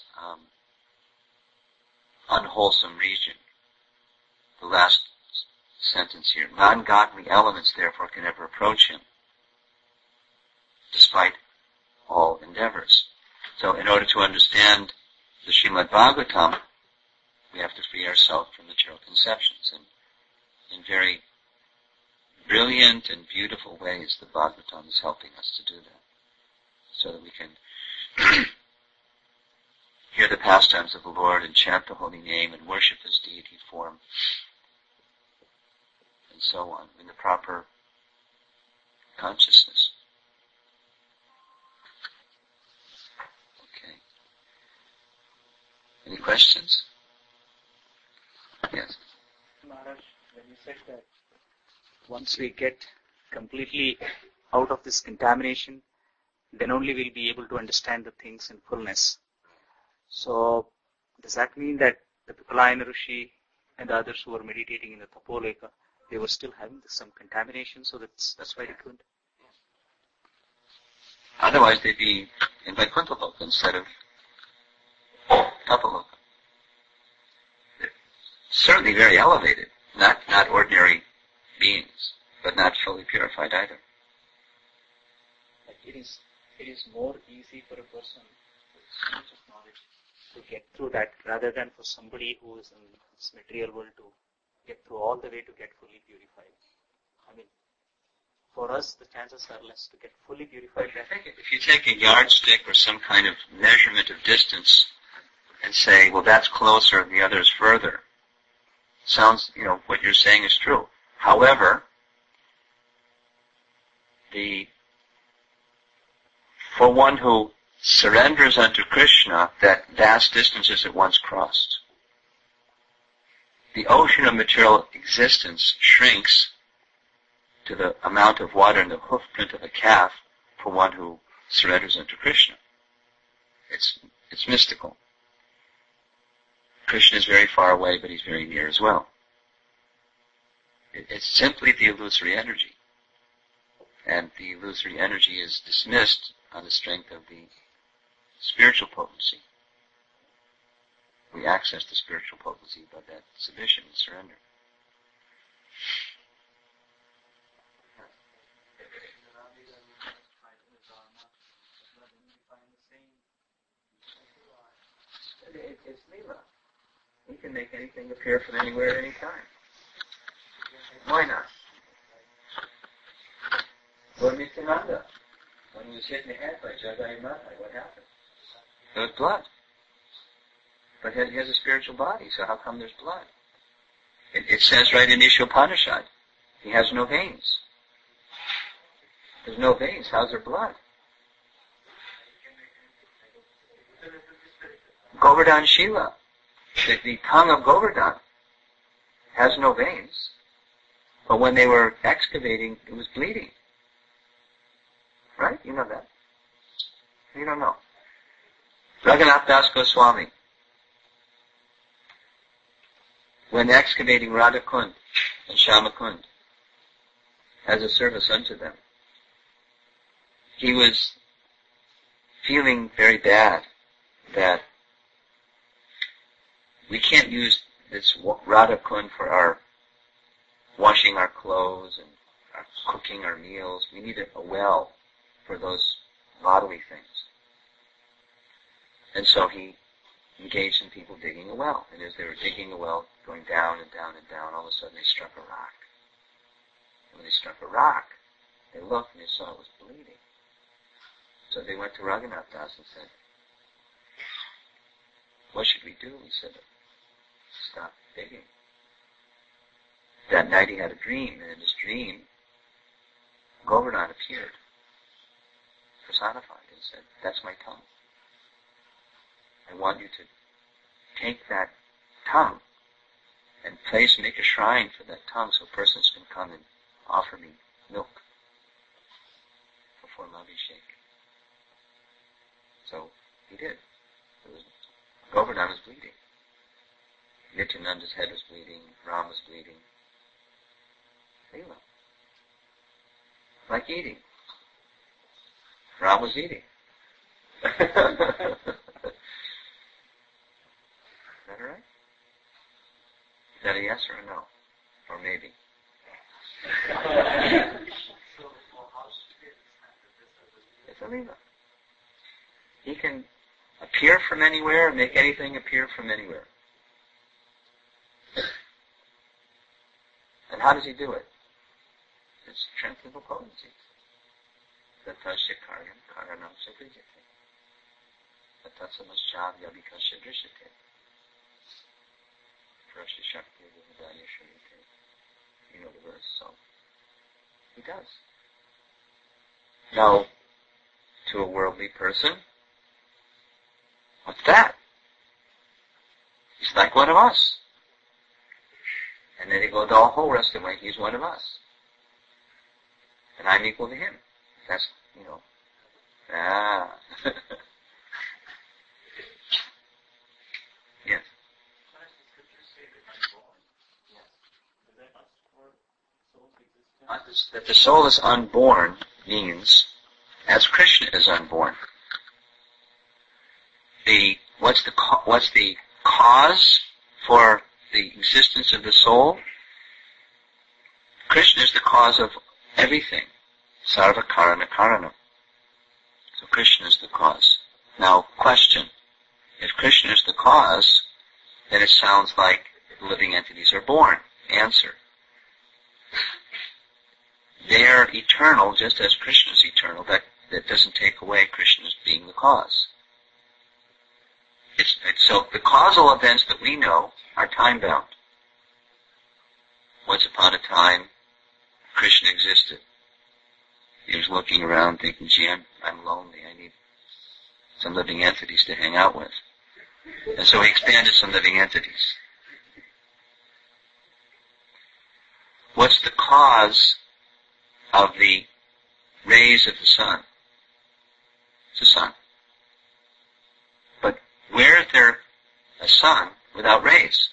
unwholesome region. The last sentence here. Non-godly elements, therefore, can never approach him, despite all endeavors. So in order to understand the Srimad Bhagavatam, we have to free ourselves from material conceptions. And in very brilliant and beautiful ways, the Bhagavatam is helping us to do that, so that we can hear the pastimes of the Lord and chant the holy name and worship his deity form, and so on, in the proper consciousness. Okay. Any questions? Yes. Maharaj, when you said that once we get completely out of this contamination, then only we'll be able to understand the things in fullness. So, does that mean that the Pipalayana Rishi and the others who were meditating in the Tapoleka, they were still having some contamination, so that's why they couldn't? Otherwise they'd be in Vaikuntha Loka instead of Tapoloka. They're certainly very elevated, not ordinary beings, but not fully purified either. It is more easy for a person with so much of knowledge to get through that rather than for somebody who is in this material world to get through all the way to get fully purified. I mean, for us, the chances are less to get fully purified. I think if you take a yardstick or some kind of measurement of distance and say, well, that's closer and the other is further, sounds, what you're saying is true. However, for one who surrenders unto Krishna, that vast distance is at once crossed. The ocean of material existence shrinks to the amount of water in the hoofprint of a calf for one who surrenders unto Krishna. It's mystical. Krishna is very far away, but he's very near as well. It's simply the illusory energy. And the illusory energy is dismissed on the strength of the spiritual potency. We access the spiritual potency by that submission and surrender. It's Leela. He can make anything appear from anywhere at any time. Why not? Lord Nityananda, when he was hit in the head by Jagai Matai, what happened? There was blood. But he has a spiritual body, so how come there's blood? It says right in Ishopanishad, he has no veins. There's no veins, how's there blood? Govardhan Shila, the tongue of Govardhan, has no veins. But when they were excavating, it was bleeding. Right? You know that. You don't know. Raghunath Das Goswami, when excavating Radha Kund and Shama Kund as a service unto them, he was feeling very bad that we can't use this Radha Kund for our washing our clothes and our cooking our meals. We need a well for those bodily things. And so he engaged in people digging a well. And as they were digging a well, going down and down and down, all of a sudden they struck a rock. And when they struck a rock, they looked and they saw it was bleeding. So they went to Raghunath Das and said, what should we do? He said, stop digging. That night he had a dream, and in his dream, Govardhan appeared, personified, and said, that's my tongue. I want you to take that tongue and make a shrine for that tongue so persons can come and offer me milk before Abhishek. So he did. Govardhan was bleeding. Nityananda's head was bleeding. Ram was bleeding. Leela. Like eating. Ram was eating. Is that all right? Is that a yes or a no? Or maybe? It's a Leela. He can appear from anywhere and make anything appear from anywhere. And how does he do it? It's transcendental potency. Tatasya karyam karanam sadrijate. Tatatsamaschav yabhikasya drishate. Prasya shakti vivadaya sharite. You know the verse, so he does. Now, to a worldly person, what's that? He's like one of us. And then they go the whole rest of the way, he's one of us. And I'm equal to him. That's, Yes. That the soul is unborn means, as Krishna is unborn. What's the cause for the existence of the soul? Krishna is the cause of everything. Sarva karana karanam. So Krishna is the cause. Now, question. If Krishna is the cause, then it sounds like living entities are born. Answer. They are eternal just as Krishna is eternal. That doesn't take away Krishna's being the cause. So the causal events that we know are time-bound. Once upon a time, Krishna existed. He was looking around thinking, gee, I'm lonely. I need some living entities to hang out with. And so he expanded some living entities. What's the cause of the rays of the sun? It's the sun. But where is there a sun without rays?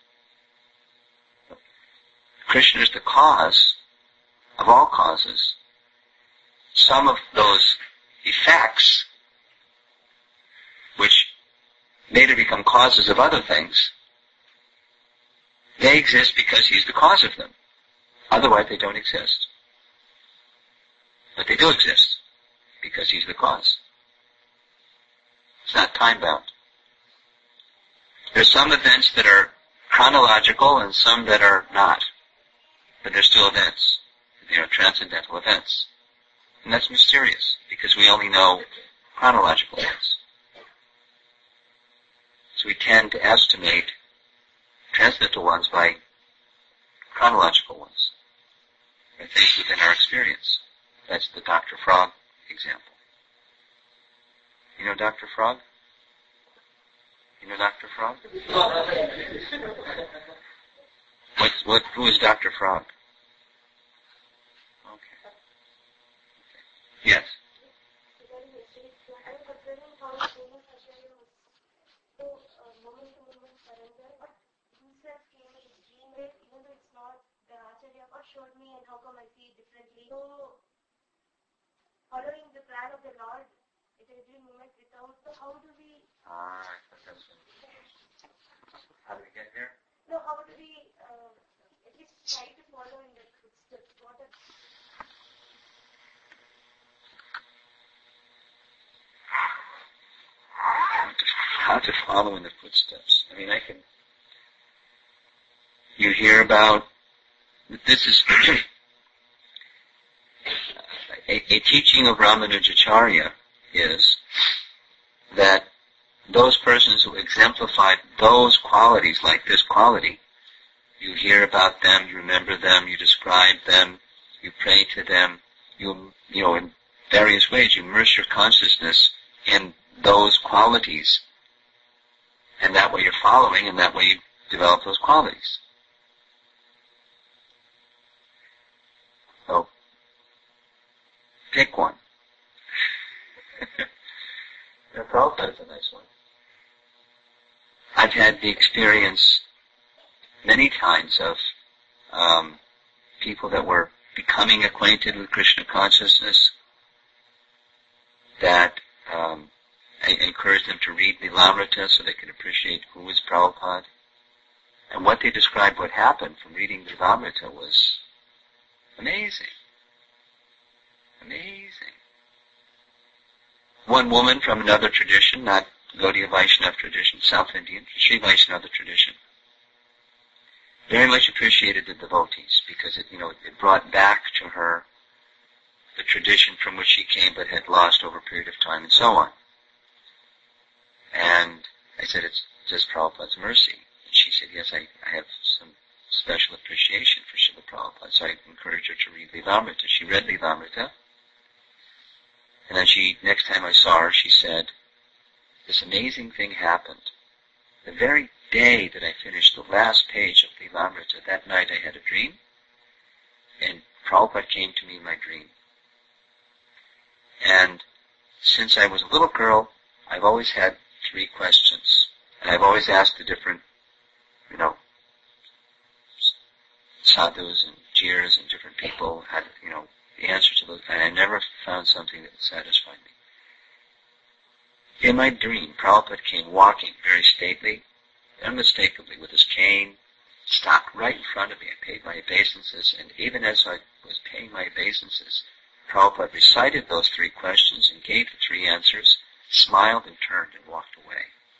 Krishna is the cause of all causes. Some of those effects, which later become causes of other things, they exist because he's the cause of them. Otherwise they don't exist. But they do exist because he's the cause. It's not time-bound. There's some events that are chronological and some that are not. But they're still events. They are transcendental events. And that's mysterious because we only know chronological events. So we tend to estimate transcendental ones by chronological ones, by things within our experience. That's the Dr. Frog example. You know Dr. Frog? You know Dr. Frog? Who is Dr. Frog? Okay. Yes. Showed me and how come I see it differently. So, following the plan of the Lord, it is a moment without. So, how do we? How do we get there? No, how do we at least try to follow in the footsteps? How to follow in the footsteps. I mean, you hear about, this is a teaching of Ramanujacharya is that those persons who exemplified those qualities, like this quality, you hear about them, you remember them, you describe them, you pray to them, you know, in various ways, you immerse your consciousness in those qualities. And that way you're following, and that way you develop those qualities. So, pick one. Prabhupada is a nice one. I've had the experience many times of people that were becoming acquainted with Krishna consciousness, that I encouraged them to read Lilamrita so they could appreciate who was Prabhupada. And what they described what happened from reading Lilamrita was amazing. Amazing. One woman from another tradition, not Gaudiya Vaishnava tradition, South Indian, Sri Vaishnava tradition, very much appreciated the devotees because it brought back to her the tradition from which she came but had lost over a period of time and so on. And I said, it's just Prabhupada's mercy. And she said, yes, I have some special appreciation for Srila Prabhupada. So I encouraged her to read Lilamrita. She read Lilamrita. And then next time I saw her, she said, this amazing thing happened. The very day that I finished the last page of Lilamrita, that night I had a dream. And Prabhupada came to me in my dream. And since I was a little girl, I've always had 3 questions. And I've always asked the different, sadhus and jirs and different people had, the answer to those, and I never found something that satisfied me. In my dream, Prabhupada came walking very stately, unmistakably, with his cane, stopped right in front of me. I paid my obeisances, and even as I was paying my obeisances, Prabhupada recited those 3 questions and gave the 3 answers, smiled and turned and walked away.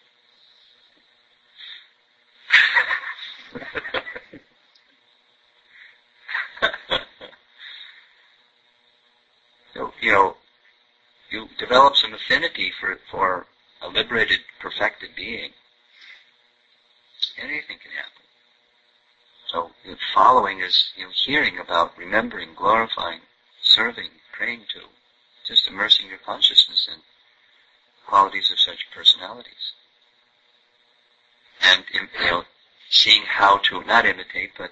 So, you develop some affinity for a liberated, perfected being. Anything can happen. So, following is, hearing about, remembering, glorifying, serving, praying to, just immersing your consciousness in qualities of such personalities. And, seeing how to not imitate, but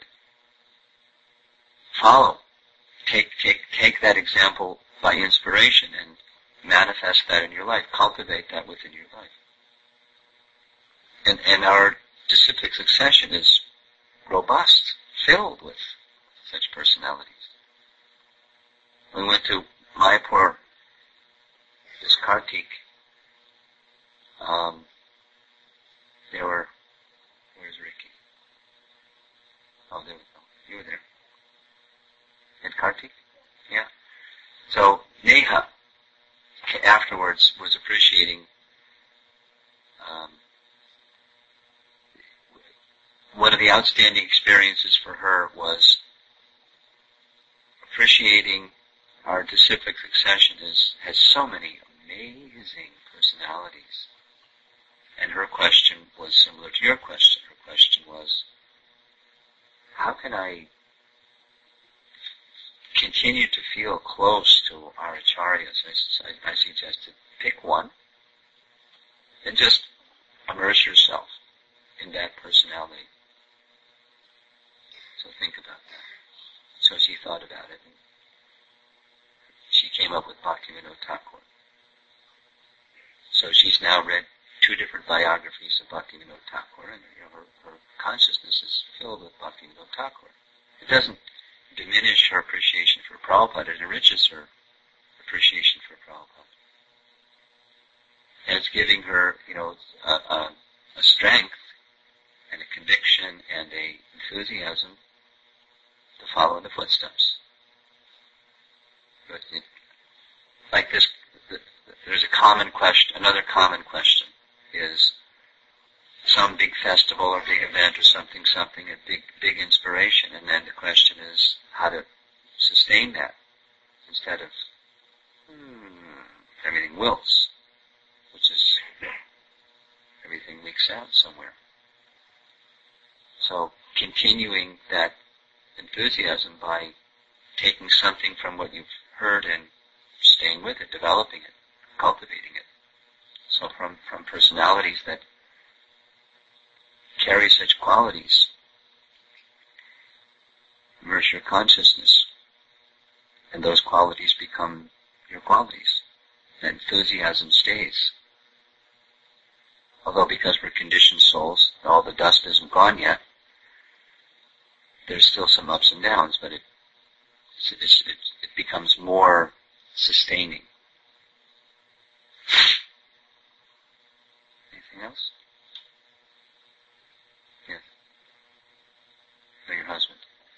follow. Take that example by inspiration and manifest that in your life. Cultivate that within your life. And our disciplic succession is robust, filled with such personalities. We went to Mayapur this Kartik. Where's Ricky? Oh, there we go. You were there. And Kartik? Yeah. So, Neha, afterwards, was appreciating one of the outstanding experiences for her was appreciating our disciplic succession has so many amazing personalities. And her question was similar to your question. Her question was, how can I continue to feel close to our acharyas? I suggested pick one and just immerse yourself in that personality. So think about that. So she thought about it, and she came up with Bhaktivinoda Thakur. So she's now read 2 different biographies of Bhaktivinoda Thakur, and her consciousness is filled with Bhaktivinoda Thakur. It doesn't diminish her appreciation for Prabhupada, it enriches her appreciation for Prabhupada. And it's giving her, a strength and a conviction and a enthusiasm to follow in the footsteps. But like this, there's a common question, another common question is some big festival or big event or something, a big inspiration, and then the question is how to sustain that instead of everything wilts, which is everything leaks out somewhere. So continuing that enthusiasm by taking something from what you've heard and staying with it, developing it, cultivating it. So from personalities that carry such qualities, immerse your consciousness, and those qualities become your qualities. The enthusiasm stays. Although because we're conditioned souls, all the dust isn't gone yet, there's still some ups and downs, but it becomes more sustaining. Anything else? Yes. Or your husband.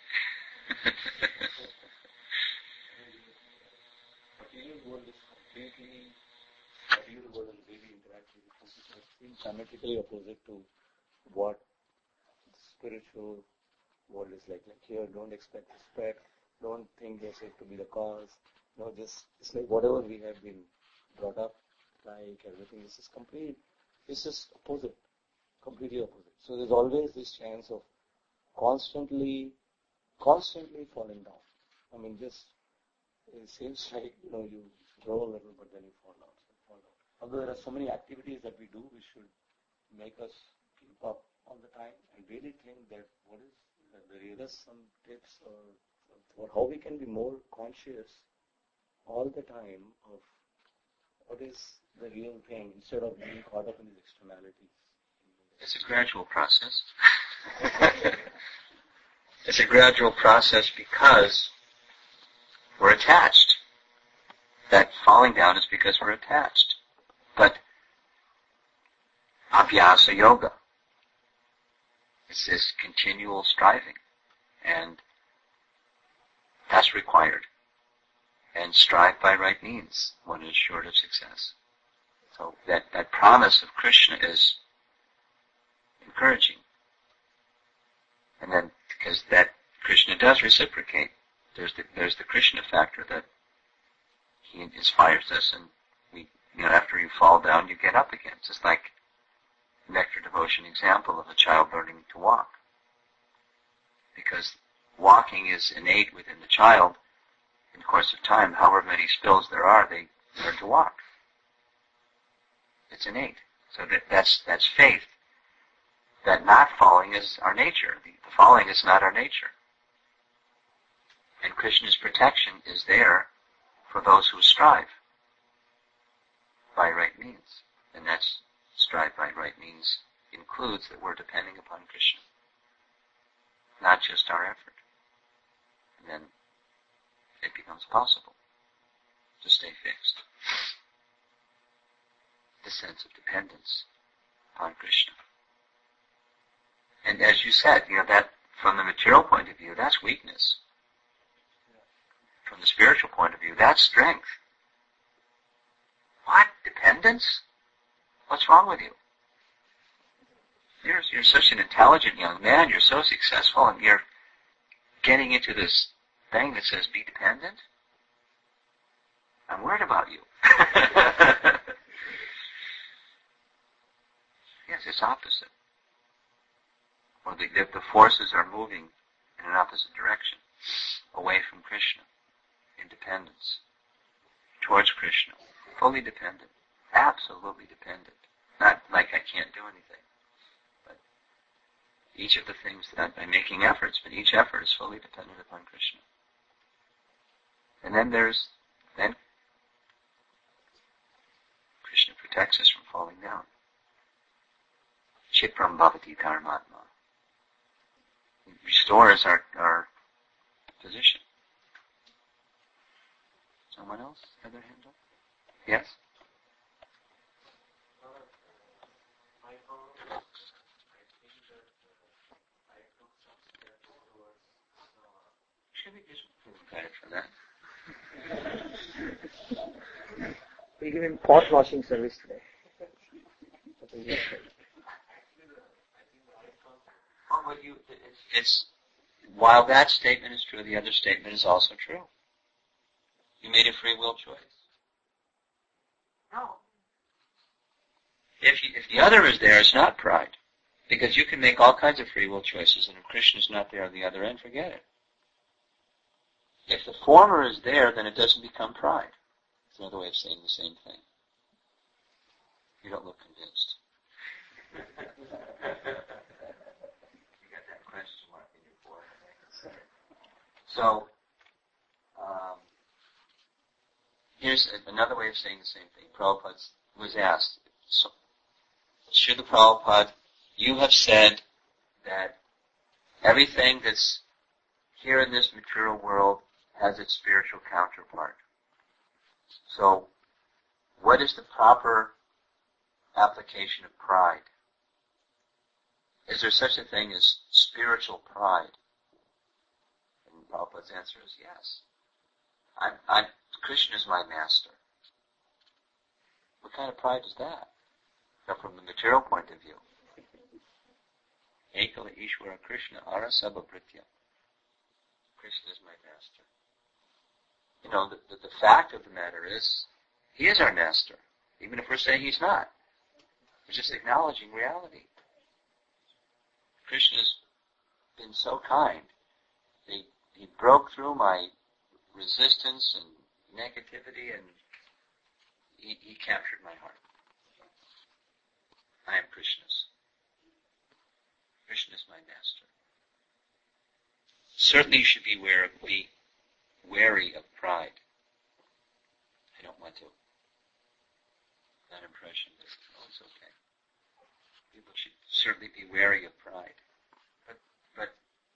Material world is completely, material world and really interactive is diametrically opposite to what the spiritual world is like. Like here, don't expect respect, don't think yourself to be the cause. No, just, it's like whatever we have been brought up, like everything, this is complete, it's just opposite, completely opposite. So there's always this chance of constantly falling down. I mean, just, it seems like, you grow a little, but then you fall down. Although there are so many activities that we do, which should make us keep up all the time and really think that there is some tips or how we can be more conscious all the time of what is the real thing instead of being caught up in these externalities. It's a gradual process. It's a gradual process because we're attached. That falling down is because we're attached. But abhyasa yoga, it's this continual striving, and that's required. And strive by right means, one is assured of success. So that promise of Krishna is encouraging. And then, because that Krishna does reciprocate, there's the Krishna factor that he inspires us, and we, after you fall down, you get up again. It's just like Nectar Devotion example of a child learning to walk. Because walking is innate within the child. In the course of time, however many spills there are, they learn to walk. It's innate. So that's faith. That not falling is our nature. The falling is not our nature. And Krishna's protection is there for those who strive by right means. And that's strive by right means includes that we're depending upon Krishna, not just our effort. And then it becomes possible to stay fixed. The sense of dependence upon Krishna. And as you said, that from the material point of view, that's weakness. From the spiritual point of view, that's strength. What? Dependence? What's wrong with you? You're such an intelligent young man, you're so successful, and you're getting into this thing that says be dependent? I'm worried about you. Yes, it's opposite. Or the forces are moving in an opposite direction, away from Krishna, independence, towards Krishna, fully dependent, absolutely dependent, Not like I can't do anything, but each of the things that I'm making efforts, but each effort is fully dependent upon Krishna. And then Krishna protects us from falling down. Chipram bhavati dharmatma. He restores our position. Someone else have their hand up? Yes? Should we just credit for that? We'll give him pot washing service today. While that statement is true, the other statement is also true. You made a free will choice. No. If the other is there, it's not pride. Because you can make all kinds of free will choices, and if Krishna's not there on the other end, forget it. If the former is there, then it doesn't become pride. It's another way of saying the same thing. You don't look convinced. You got that question mark in your forehead. So, here's another way of saying the same thing. Prabhupada was asked, so, Srila Prabhupada, you have said that everything that's here in this material world has its spiritual counterpart. So, what is the proper application of pride? Is there such a thing as spiritual pride? And Prabhupada's answer is yes. Krishna is my master. What kind of pride is that? Now, from the material point of view. Ekala Ishvara Krishna Arasabha Bhritya. Krishna is my master. You know, the fact of the matter is, he is our master, even if we're saying he's not. We're just acknowledging reality. Krishna's been so kind. He broke through my resistance and negativity, and he captured my heart. I am Krishna's. Krishna is my master. Certainly you should be wary of pride. I don't want to. That impression, but it's okay. People should certainly be wary of pride. But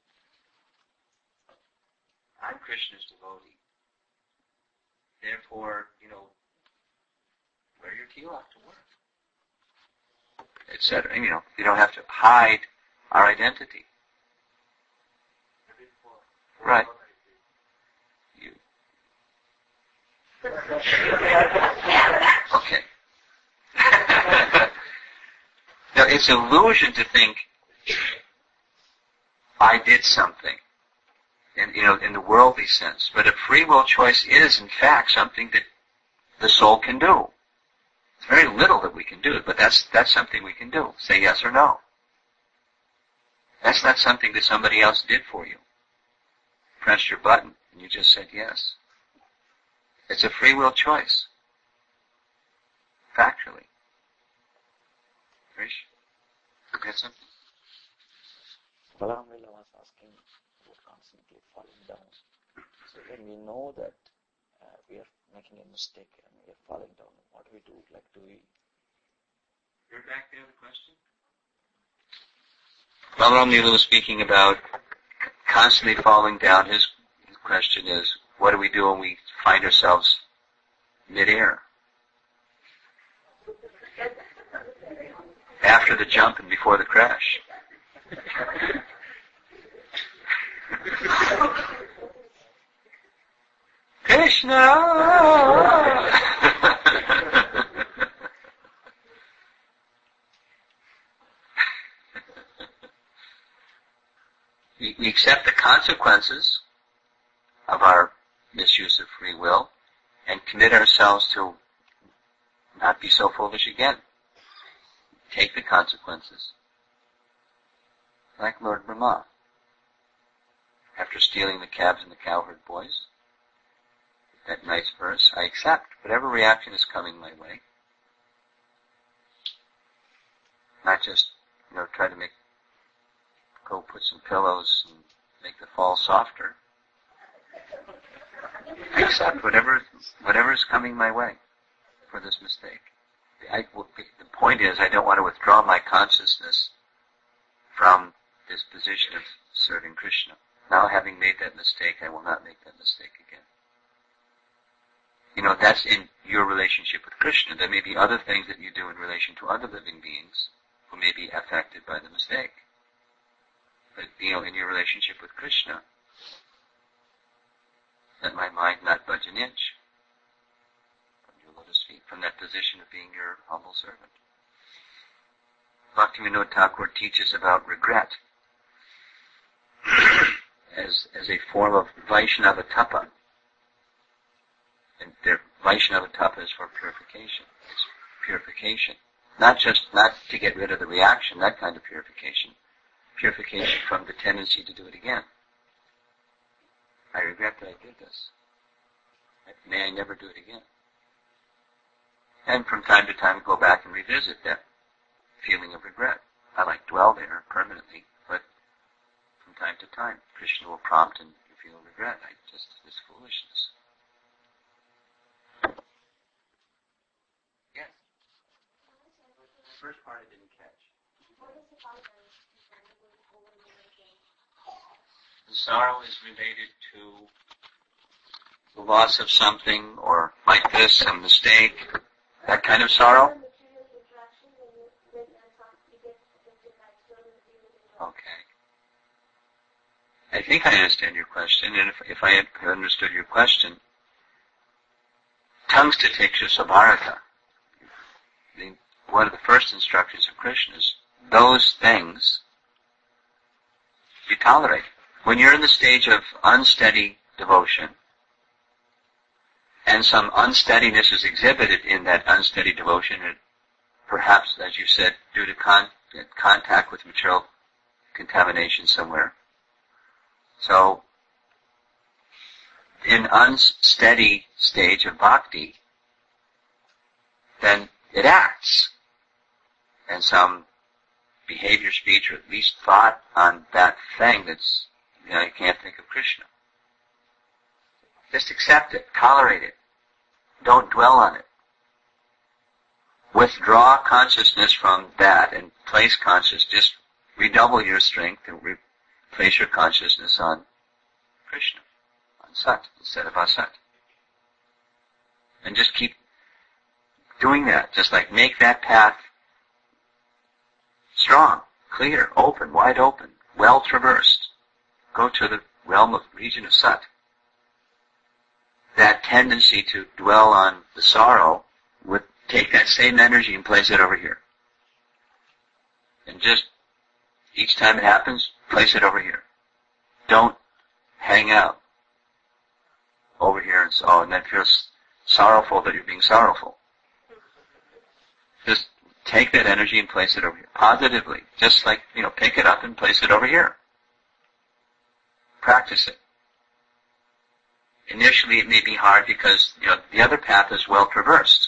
I'm Krishna's devotee. Therefore, wear your tilak to work, etc. You don't have to hide our identity. Right. Okay. Now, it's an illusion to think I did something in the worldly sense, but a free will choice is, in fact, something that the soul can do. It's very little that we can do, but that's something we can do. Say yes or no. That's not something that somebody else did for you. Pressed your button and you just said yes. It's a free will choice. Factually. Krish, you got something? Balamrila was asking about constantly falling down. So when we know that we are making a mistake and we are falling down, what do we do? You're back there, the question? Balaram Lila was speaking about constantly falling down. His question is, what do we do when we find ourselves midair? After the jump and before the crash. Krishna! We accept the consequences of our misuse of free will and commit ourselves to not be so foolish again. Take the consequences. Like Lord Brahma. After stealing the calves and the cowherd boys, that nice verse, I accept whatever reaction is coming my way. Not just, try to go put some pillows and make the fall softer. I accept whatever is coming my way for this mistake. The point is, I don't want to withdraw my consciousness from this position of serving Krishna. Now, having made that mistake, I will not make that mistake again. That's in your relationship with Krishna. There may be other things that you do in relation to other living beings who may be affected by the mistake. But, in your relationship with Krishna, let my mind not budge an inch from your lotus feet, from that position of being your humble servant. Bhaktivinoda Thakur teaches about regret as a form of Vaishnava tapa. And their Vaishnava tapa is for purification. It's purification. Not to get rid of the reaction, that kind of purification. Purification from the tendency to do it again. I regret that I did this. May I never do it again. And from time to time go back and revisit that feeling of regret. I like dwell there permanently, but from time to time, Krishna will prompt and you feel regret. This foolishness. Yes? The first part I didn't catch. The sorrow is related to the loss of something, or like this, some mistake, that kind of sorrow. Okay. I think I understand your question, and if I had understood your question, Tangstatiksha Sabharata, one of the first instructions of Krishna is, those things you tolerate. When you're in the stage of unsteady devotion, and some unsteadiness is exhibited in that unsteady devotion, and perhaps, as you said, due to contact with material contamination somewhere. So, in unsteady stage of bhakti, then it acts. And some behavior, speech, or at least thought on that thing that's, you can't think of Krishna. Just accept it, tolerate it. Don't dwell on it. Withdraw consciousness from that and place consciousness, just redouble your strength and place your consciousness on Krishna, on Sat, instead of Asat. And just keep doing that, just like make that path strong, clear, open, wide open, well traversed. Go to the realm of region of Sat. That tendency to dwell on the sorrow would take that same energy and place it over here. And just, each time it happens, place it over here. Don't hang out over here and then feel sorrowful that you're being sorrowful. Just take that energy and place it over here. Positively. Just like, pick it up and place it over here. Practice it. Initially it may be hard because, the other path is well traversed.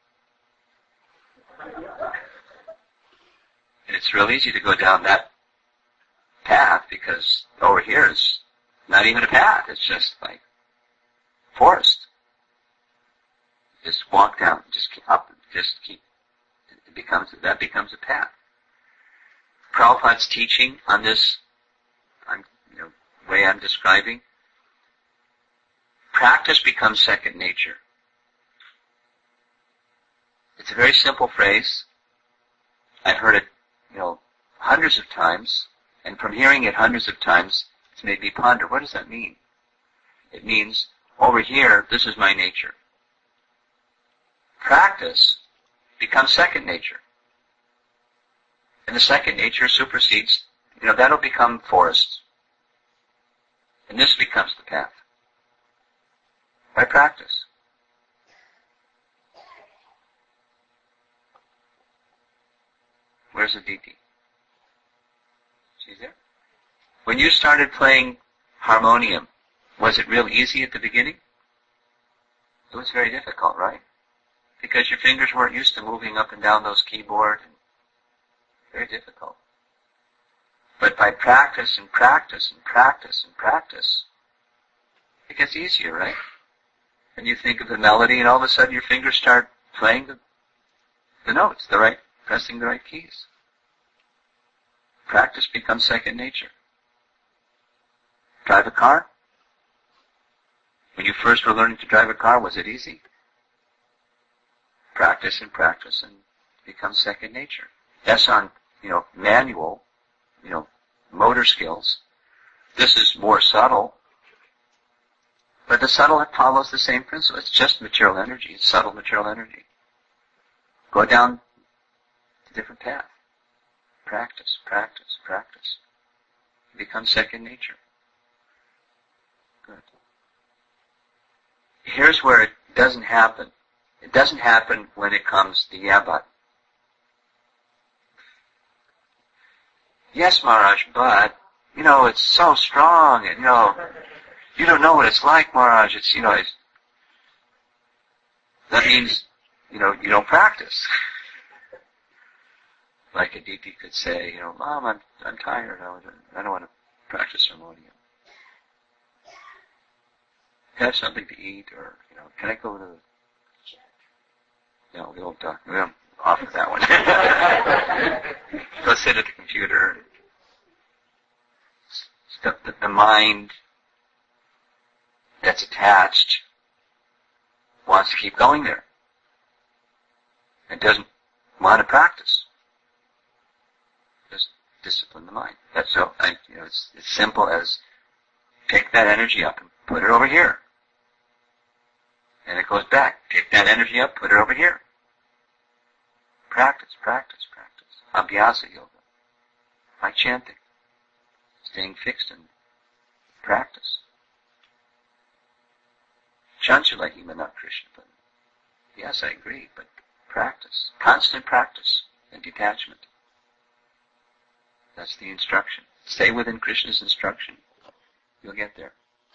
And it's real easy to go down that path because over here is not even a path. It's just like forest. Just walk down, just keep up, that becomes a path. Prabhupada's teaching on this, way I'm describing, practice becomes second nature. It's a very simple phrase. I've heard it, hundreds of times, and from hearing it hundreds of times, it's made me ponder, what does that mean? It means, over here, this is my nature. Practice becomes second nature. And the second nature supersedes, that'll become forest. And this becomes the path. By practice. Where's Aditi? She's there? When you started playing harmonium, was it real easy at the beginning? It was very difficult, right? Because your fingers weren't used to moving up and down those keyboards. Very difficult. But by practice and practice and practice and practice, it gets easier, right? And you think of the melody, and all of a sudden your fingers start playing the notes, pressing the right keys. Practice becomes second nature. Drive a car? When you first were learning to drive a car, was it easy? Practice and practice and becomes second nature. That's on, manual, motor skills. This is more subtle. But the subtle follows the same principle. It's just material energy. It's subtle material energy. Go down a different path. Practice, practice, practice. It becomes second nature. Good. Here's where it doesn't happen. It doesn't happen when it comes to yeah, but. Yes, Maharaj, but, it's so strong, and, you don't know what it's like, Maharaj. That means, you don't practice. Like Aditi could say, Mom, I'm tired. I don't want to practice harmonium. Have something to eat, or, can I go to the... No, we won't offer that one. Go sit at the computer. The mind that's attached wants to keep going there. It doesn't want to practice. Just discipline the mind. That's so. It's simple as pick that energy up and put it over here, and it goes back. Pick that energy up, put it over here. Practice, practice, practice. Abhyasa yoga, like chanting, staying fixed in practice. Chanchala not Krishna, but yes, I agree, but practice. Constant practice and detachment. That's the instruction. Stay within Krishna's instruction. You'll get there.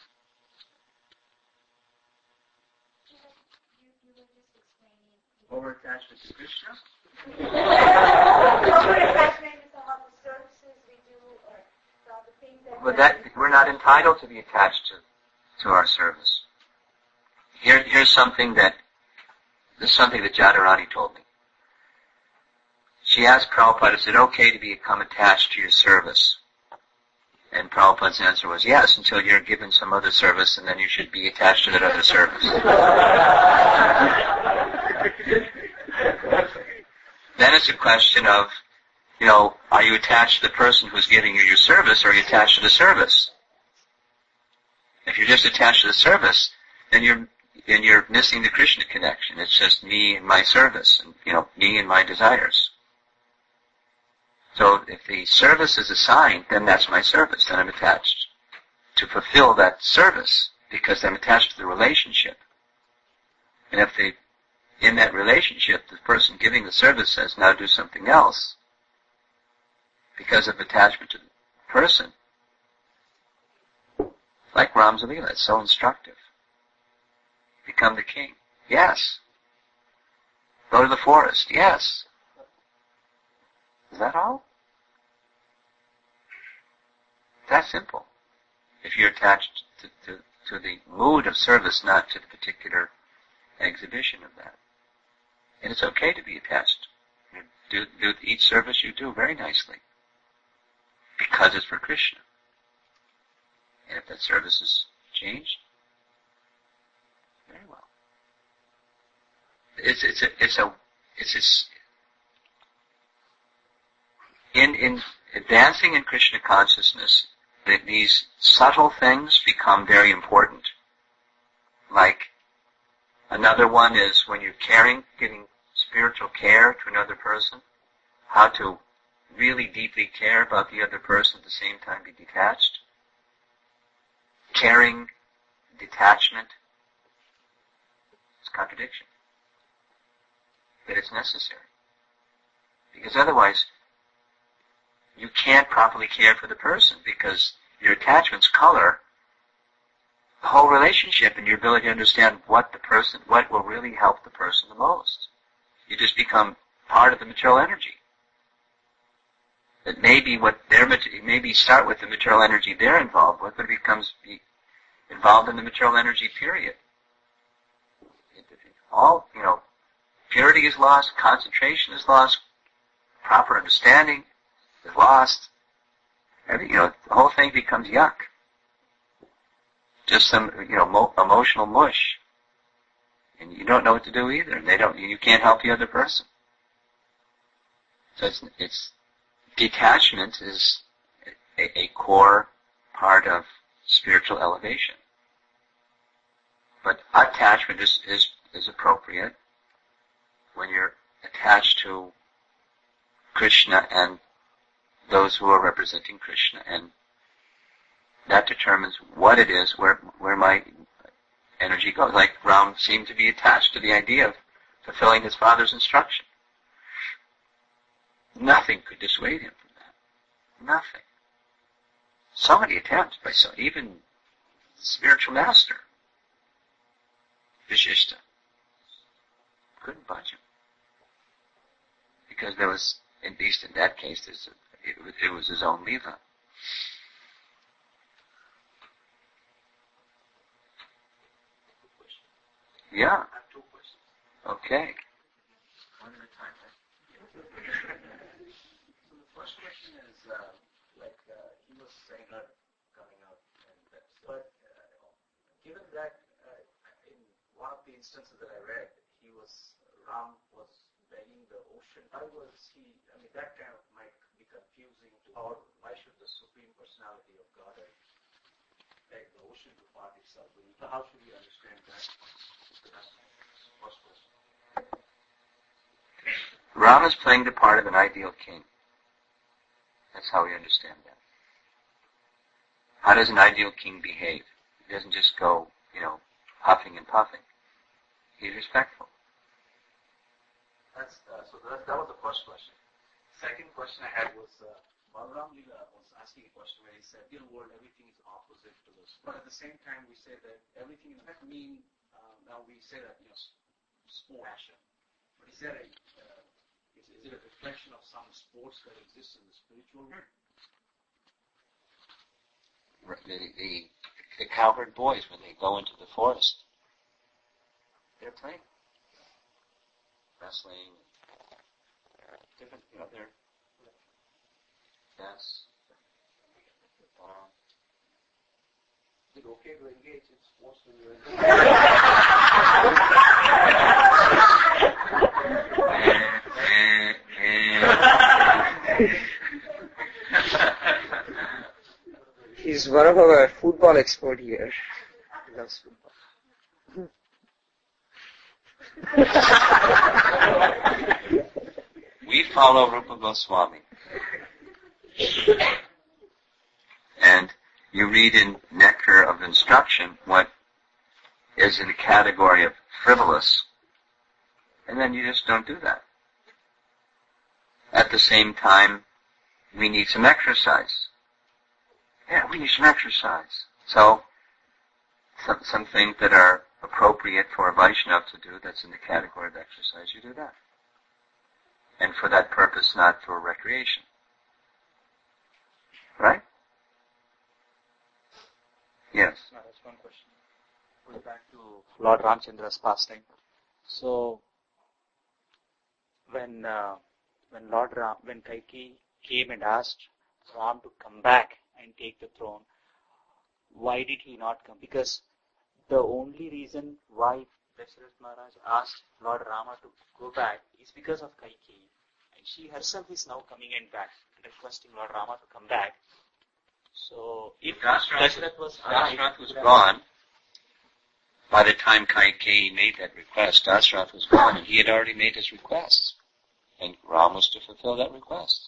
Over attachment to Krishna? Over attachment to some of the services we do, or the things that We're not entitled to be attached to our service. Here's something that Jadharani told me. She asked Prabhupada, is it okay to become attached to your service? And Prabhupada's answer was, yes, until you're given some other service, and then you should be attached to that other service. Then it's a question of, are you attached to the person who's giving you your service, or are you attached to the service? If you're just attached to the service, then you're missing the Krishna connection. It's just me and my service, and me and my desires. So if the service is assigned, then that's my service. Then I'm attached to fulfill that service because I'm attached to the relationship. And if in that relationship, the person giving the service says, now do something else, because of attachment to the person, like Ram's Leela, it's so instructive. Become the king. Yes. Go to the forest. Yes. Is that all? That's simple. If you're attached to the mood of service, not to the particular exhibition of that. And it's okay to be attached. Do each service you do very nicely. Because it's for Krishna. And if that service is changed, very well. In advancing in Krishna consciousness, these subtle things become very important. Like, another one is when you're giving spiritual care to another person, how to really deeply care about the other person at the same time be detached. Caring, detachment, it's contradiction. But it's necessary. Because otherwise, you can't properly care for the person because your attachments color the whole relationship and your ability to understand what will really help the person the most. You just become part of the material energy. That maybe maybe start with the material energy they're involved with, but it becomes involved in the material energy period. All, purity is lost, concentration is lost, proper understanding is lost. The whole thing becomes yuck. Just some, emotional mush. And you don't know what to do either. And you can't help the other person. So it's detachment is a core part of spiritual elevation. But attachment is appropriate when you're attached to Krishna and those who are representing Krishna, and that determines what it is, where my energy goes. Like Ram seemed to be attached to the idea of fulfilling his father's instruction. Nothing could dissuade him from that. Nothing. So many attempts by even the spiritual master, Vishishta, couldn't budge him. Because there was, at least in that case, it was his own Leela. Yeah. I have two questions. Okay. One at a time. So the first question is, he was saying not coming out, but given that in one of the instances that I read, Ram was begging the ocean. Why was he? I mean, that kind of might be confusing. Or why should the Supreme Personality of Godhead beg the ocean to part itself? So how should we understand that? That's the first question. Ram is playing the part of an ideal king. That's how we understand that. How does an ideal king behave? He doesn't just go, huffing and puffing. He's respectful. That was the first question. Second question I had was, Balaram Leela was asking a question where he said, in the world, everything is opposite to this. But at the same time, we say that everything, that mean, now we say that, sport passion. But is it a reflection of some sports that exist in the spiritual world? The cowherd boys, when they go into the forest, they're playing wrestling, different, they're, yes. Is it okay to engage in sports when you're He's one of our football expert here. He loves football. We follow Rupa Goswami. And you read in Nectar of Instruction what is in the category of frivolous, and then you just don't do that. At the same time, we need some exercise. Yeah, we need some exercise. So, some things that are appropriate for a Vaishnava to do that's in the category of exercise, you do that. And for that purpose, not for recreation. Right? Yes. No, that's one question. Going back to Lord Ramchandra's pastime. So, when Kaikeyi came and asked Ram to come back and take the throne, why did he not come? Because the only reason why Dasharatha Maharaj asked Lord Rama to go back is because of Kaikeyi. And she herself is now coming and back, requesting Lord Rama to come back. So, if Dasharatha was gone, by the time Kaikeyi made that request, Dasharatha was gone, and he had already made his request. And Ram was to fulfill that request.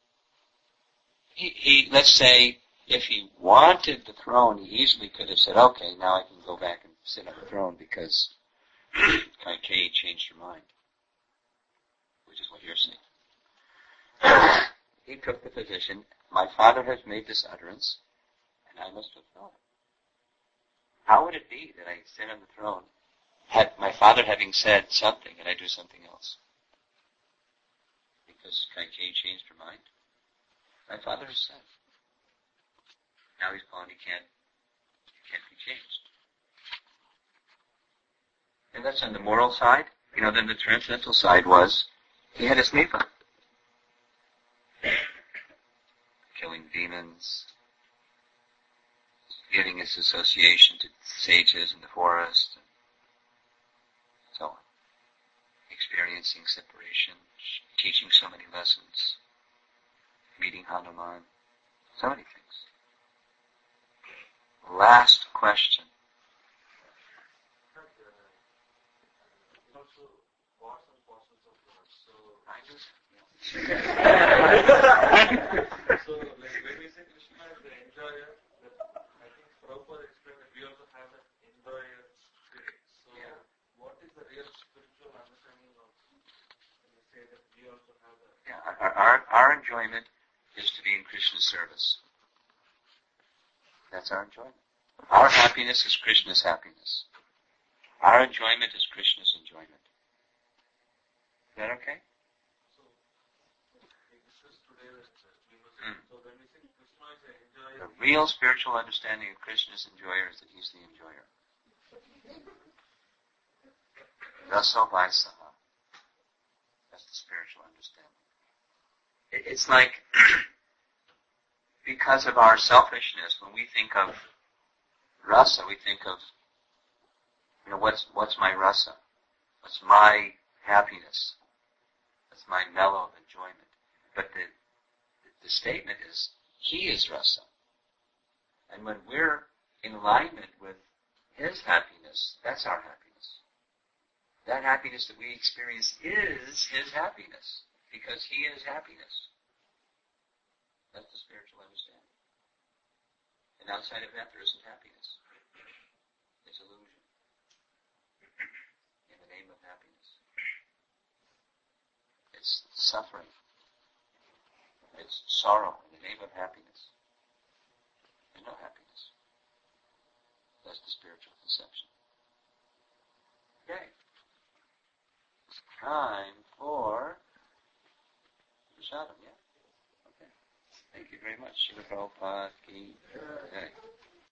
He let's say, if he wanted the throne, he easily could have said, okay, now I can go back and sit on the throne because Kaikeyi changed her mind. Which is what you're saying. He took the position, my father has made this utterance, and I must fulfill it. How would it be that I sit on the throne, my father having said something, and I do something else? Because Kaikeyi changed her mind? My father has said. Now he's gone, he can't be changed. And that's on the moral side. Then the transcendental side was, he had his nibbana. Killing demons, giving his association to sages in the forest, and so on. Experiencing separation, teaching so many lessons, meeting Hanuman, so many things. Last question. Also, parts and parcels of God. So, when we say Krishna is the enjoyer, I think Prabhupada explained that we also have that enjoyer spirit. So, what is the real spiritual understanding of when we say that we also have that? Yeah, our enjoyment is to be in Krishna's service. That's our enjoyment. Our happiness is Krishna's happiness. Our enjoyment is Krishna's enjoyment. Is that okay? So, we discussed today that we must. So when we say Krishna is the enjoyer, The real spiritual understanding of Krishna's enjoyer is that he's the enjoyer. Rasa Vaisaha. That's the spiritual understanding. It's like, because of our selfishness, when we think of rasa, we think of, what's my rasa? What's my happiness? What's my mellow of enjoyment? But the statement is, he is rasa. And when we're in alignment with his happiness, that's our happiness. That happiness that we experience is his happiness, because he is happiness. That's the spiritual understanding. And outside of that, there isn't happiness. It's illusion. In the name of happiness. It's suffering. It's sorrow in the name of happiness. There's no happiness. That's the spiritual conception. Okay. Time for Prasadam, yeah? Okay. Thank you very much. Srila Prabhupada ki jai.